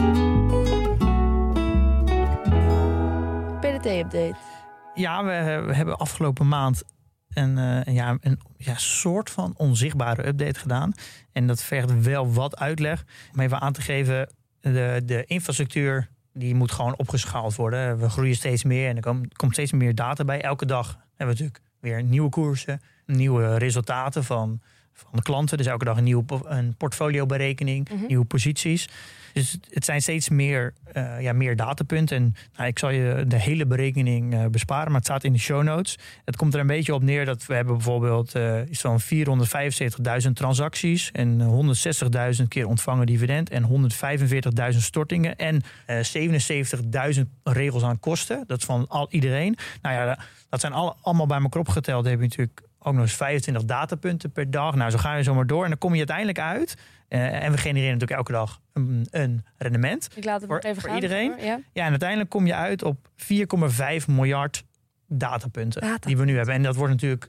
P D T-update. Ja, we, we hebben afgelopen maand een, uh, ja, een ja, soort van onzichtbare update gedaan. En dat vergt wel wat uitleg. Om even aan te geven, de, de infrastructuur die moet gewoon opgeschaald worden. We groeien steeds meer en er komt, komt steeds meer data bij. Elke dag hebben we natuurlijk weer nieuwe koersen, nieuwe resultaten van, van de klanten. Dus elke dag een nieuwe een portfolioberekening, mm-hmm. nieuwe posities. Dus het zijn steeds meer, uh, ja, meer datapunten. En nou, ik zal je de hele berekening uh, besparen, maar het staat in de show notes. Het komt er een beetje op neer dat we hebben bijvoorbeeld uh, zo'n vierhonderdvijfenzeventigduizend transacties en honderdzestigduizend keer ontvangen dividend en honderdvijfenveertigduizend stortingen en uh, zevenenzeventigduizend regels aan kosten. Dat is van al iedereen. Nou ja, dat zijn al, allemaal bij elkaar opgeteld. Dan heb je natuurlijk ook nog eens vijfentwintig datapunten per dag. Nou, zo ga je zomaar door en dan kom je uiteindelijk uit. Uh, en we genereren natuurlijk elke dag een, een rendement. Ik laat het voor, even voor gaan. iedereen. Voor, ja. ja, en uiteindelijk kom je uit op vier komma vijf miljard datapunten Data. die we nu hebben. En dat wordt natuurlijk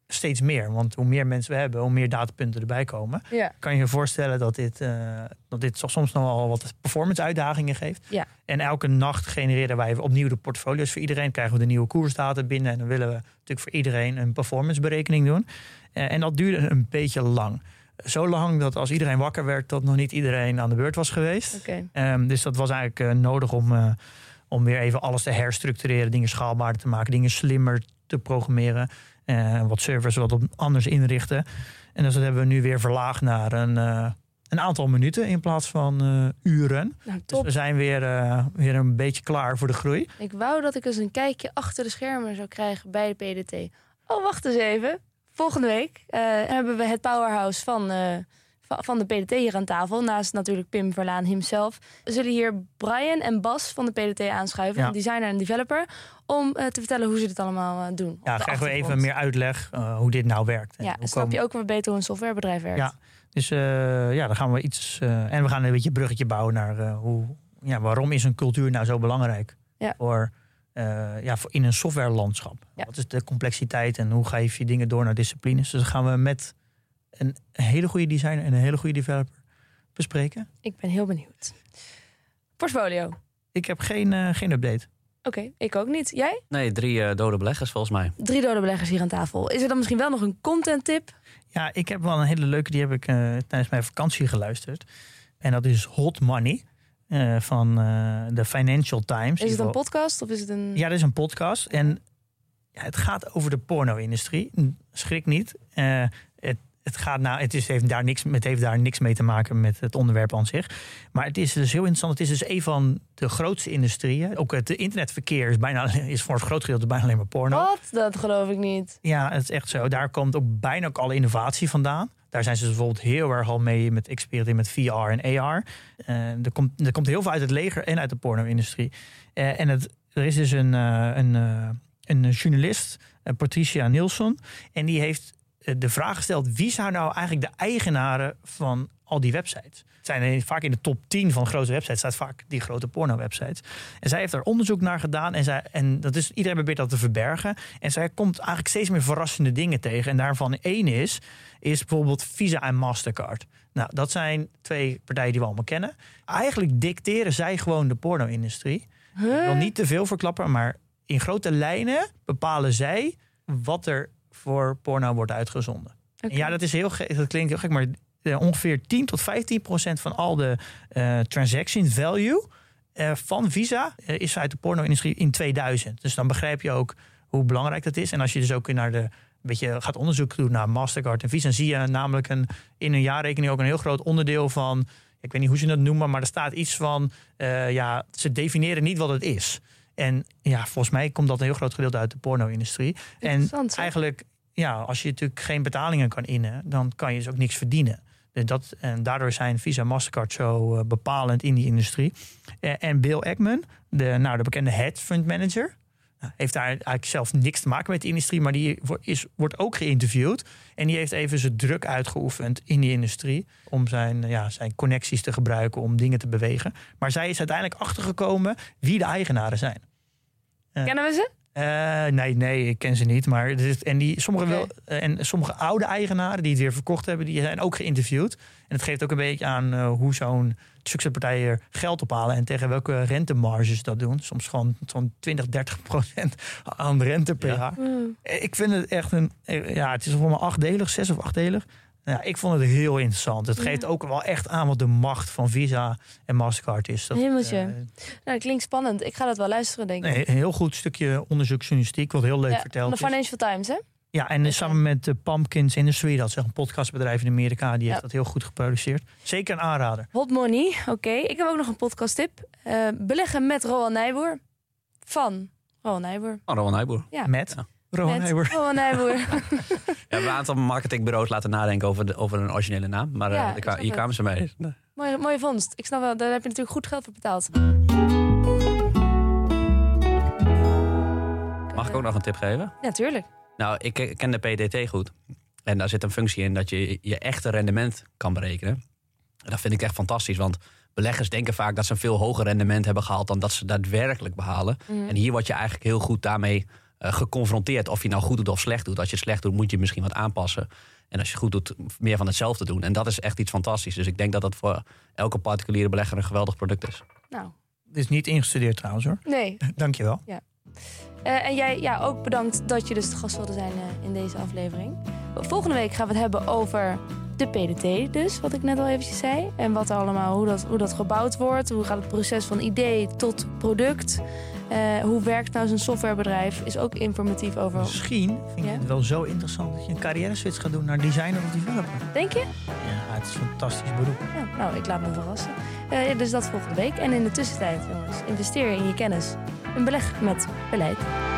steeds meer. Want hoe meer mensen we hebben, hoe meer datapunten erbij komen. Ja. Kan je je voorstellen dat dit, uh, dat dit soms nog wel wat performance uitdagingen geeft. Ja. En elke nacht genereren wij opnieuw de portfolio's voor iedereen. Krijgen we de nieuwe koersdata binnen. En dan willen we natuurlijk voor iedereen een performance berekening doen. Uh, en dat duurde een beetje lang. Zo lang dat als iedereen wakker werd, dat nog niet iedereen aan de beurt was geweest. Okay. Um, dus dat was eigenlijk uh, nodig om, uh, om weer even alles te herstructureren. Dingen schaalbaarder te maken, dingen slimmer te programmeren. Uh, wat servers wat op anders inrichten. En dus dat hebben we nu weer verlaagd naar een, uh, een aantal minuten in plaats van uh, uren. Nou, dus we zijn weer, uh, weer een beetje klaar voor de groei. Ik wou dat ik eens een kijkje achter de schermen zou krijgen bij de P D T. Oh, wacht eens even. Volgende week uh, hebben we het powerhouse van, uh, van de P D T hier aan tafel. Naast natuurlijk Pim Verlaan himself. We zullen hier Brian en Bas van de P D T aanschuiven. Ja. Een designer en developer. Om uh, te vertellen hoe ze dit allemaal uh, doen. Ja, krijgen we even meer uitleg uh, hoe dit nou werkt. Ja, en snap je ook wat beter hoe een softwarebedrijf werkt. Ja, dus uh, ja, dan gaan we iets... Uh, en we gaan een beetje een bruggetje bouwen naar uh, hoe... Ja, waarom is een cultuur nou zo belangrijk? Ja. Voor... Uh, ja, in een softwarelandschap. Ja. Wat is de complexiteit en hoe geef je dingen door naar disciplines? Dus dan gaan we met een hele goede designer en een hele goede developer bespreken. Ik ben heel benieuwd. Portfolio. Ik heb geen, uh, geen update. Oké, okay, ik ook niet. Jij? Nee, drie uh, dode beleggers volgens mij. Drie dode beleggers hier aan tafel. Is er dan misschien wel nog een content tip? Ja, ik heb wel een hele leuke, die heb ik uh, tijdens mijn vakantie geluisterd. En dat is Hot Money. Uh, van uh, de Financial Times. Is het een podcast of is het een... Ja, dat is een podcast. En ja, het gaat over de porno-industrie. Schrik niet. Uh, het, het, gaat nou, het, is, heeft daar niks, het heeft daar niks mee te maken met het onderwerp aan zich. Maar het is dus heel interessant. Het is dus een van de grootste industrieën. Ook het internetverkeer is, bijna, is voor het groot gedeelte bijna alleen maar porno. Wat? Dat geloof ik niet. Ja, het is echt zo. Daar komt ook bijna ook alle innovatie vandaan. Daar zijn ze bijvoorbeeld heel erg al mee met experimenteren met V R en A R. Uh, er, komt, er komt heel veel uit het leger en uit de porno-industrie. Uh, en het, er is dus een, uh, een, uh, een journalist, uh, Patricia Nilsson. En die heeft uh, de vraag gesteld: wie zijn nou eigenlijk de eigenaren van al die websites? Het zijn vaak in de top tien van grote websites, staat vaak die grote porno-websites. En zij heeft daar onderzoek naar gedaan. En, zij, en dat is, iedereen probeert dat te verbergen. En zij komt eigenlijk steeds meer verrassende dingen tegen. En daarvan één is, is bijvoorbeeld Visa en Mastercard. Nou, dat zijn twee partijen die we allemaal kennen. Eigenlijk dicteren zij gewoon de porno-industrie. Huh? Ik wil niet te veel verklappen, maar in grote lijnen bepalen zij wat er voor porno wordt uitgezonden. Okay. En ja, dat is heel gek, dat klinkt heel gek, maar Uh, ongeveer tien tot vijftien procent van al de uh, transaction value uh, van Visa uh, is uit de porno-industrie in tweeduizend. Dus dan begrijp je ook hoe belangrijk dat is. En als je dus ook naar de een beetje gaat onderzoek doen naar Mastercard en Visa, dan zie je namelijk een, in een jaarrekening ook een heel groot onderdeel van, ik weet niet hoe ze dat noemen, maar er staat iets van, uh, ja, ze definiëren niet wat het is. En ja, volgens mij komt dat een heel groot gedeelte uit de porno-industrie. En eigenlijk, ja, als je natuurlijk geen betalingen kan innen, dan kan je dus ook niks verdienen. Dat, en daardoor zijn Visa en Mastercard zo uh, bepalend in die industrie. Uh, en Bill Ackman, de, nou, de bekende hedge fund manager, uh, heeft daar eigenlijk zelf niks te maken met de industrie, maar die is, wordt ook geïnterviewd. En die heeft even zijn druk uitgeoefend in die industrie om zijn, uh, ja, zijn connecties te gebruiken om dingen te bewegen. Maar zij is uiteindelijk achtergekomen wie de eigenaren zijn. Uh, Kennen we ze? Uh, nee, nee, ik ken ze niet. Maar en, die, sommige okay. wel, uh, en sommige oude eigenaren die het weer verkocht hebben, die zijn ook geïnterviewd. En het geeft ook een beetje aan uh, hoe zo'n succespartijen geld ophalen en tegen welke rentemarges dat doen. Soms gewoon zo'n twintig, dertig procent aan rente per ja. jaar. Mm. Ik vind het echt een, ja, het is volgens mij achtdelig, zes of achtdelig. Ja, ik vond het heel interessant. Het geeft ja. ook wel echt aan wat de macht van Visa en Mastercard is. Dat, Hemeltje. Uh, nou, dat klinkt spannend. Ik ga dat wel luisteren, denk ik. Nee, een heel goed stukje onderzoeksjournalistiek, wat heel leuk ja, verteld is. De Financial Times, hè? Ja, en okay. samen met de Pumpkins Industry, dat is een podcastbedrijf in Amerika, die ja. heeft dat heel goed geproduceerd. Zeker een aanrader. Hot Money, oké. Okay. Ik heb ook nog een podcasttip. Uh, beleggen met Rowan Nijboer. Van Rowan Nijboer. Oh, Rowan Nijboer. Ja. Met? Ja. Rowan Nijboer. Rowan Nijboer. Ja, we hebben een aantal marketingbureaus laten nadenken over, de, over een originele naam. Maar ja, uh, hier kwamen ze mee. Nee. Mooie, mooie vondst. Ik snap wel, daar heb je natuurlijk goed geld voor betaald. Mag ik ook nog een tip geven? Ja, tuurlijk. Nou, ik ken de P D T goed. En daar zit een functie in dat je je echte rendement kan berekenen. En dat vind ik echt fantastisch, want beleggers denken vaak dat ze een veel hoger rendement hebben gehaald dan dat ze daadwerkelijk behalen. Mm. En hier word je eigenlijk heel goed daarmee uh, geconfronteerd of je nou goed doet of slecht doet. Als je het slecht doet, moet je misschien wat aanpassen. En als je goed doet, meer van hetzelfde doen. En dat is echt iets fantastisch. Dus ik denk dat dat voor elke particuliere belegger een geweldig product is. Nou. Het is niet ingestudeerd trouwens hoor. Nee. Dank je wel. Ja. Uh, en jij ja, ook bedankt dat je dus de gast wilde zijn uh, in deze aflevering. Volgende week gaan we het hebben over de P D T dus, wat ik net al eventjes zei. En wat allemaal, hoe dat, hoe dat gebouwd wordt. Hoe gaat het proces van idee tot product. Uh, hoe werkt nou zo'n softwarebedrijf? Is ook informatief over. Misschien vind je ja? het wel zo interessant dat je een carrière switch gaat doen naar designer of developer. Denk je? Ja, het is een fantastisch beroep. Ja, nou, ik laat me verrassen. Uh, dus dat volgende week. En in de tussentijd, jongens, investeer in je kennis. Een beleg met beleid.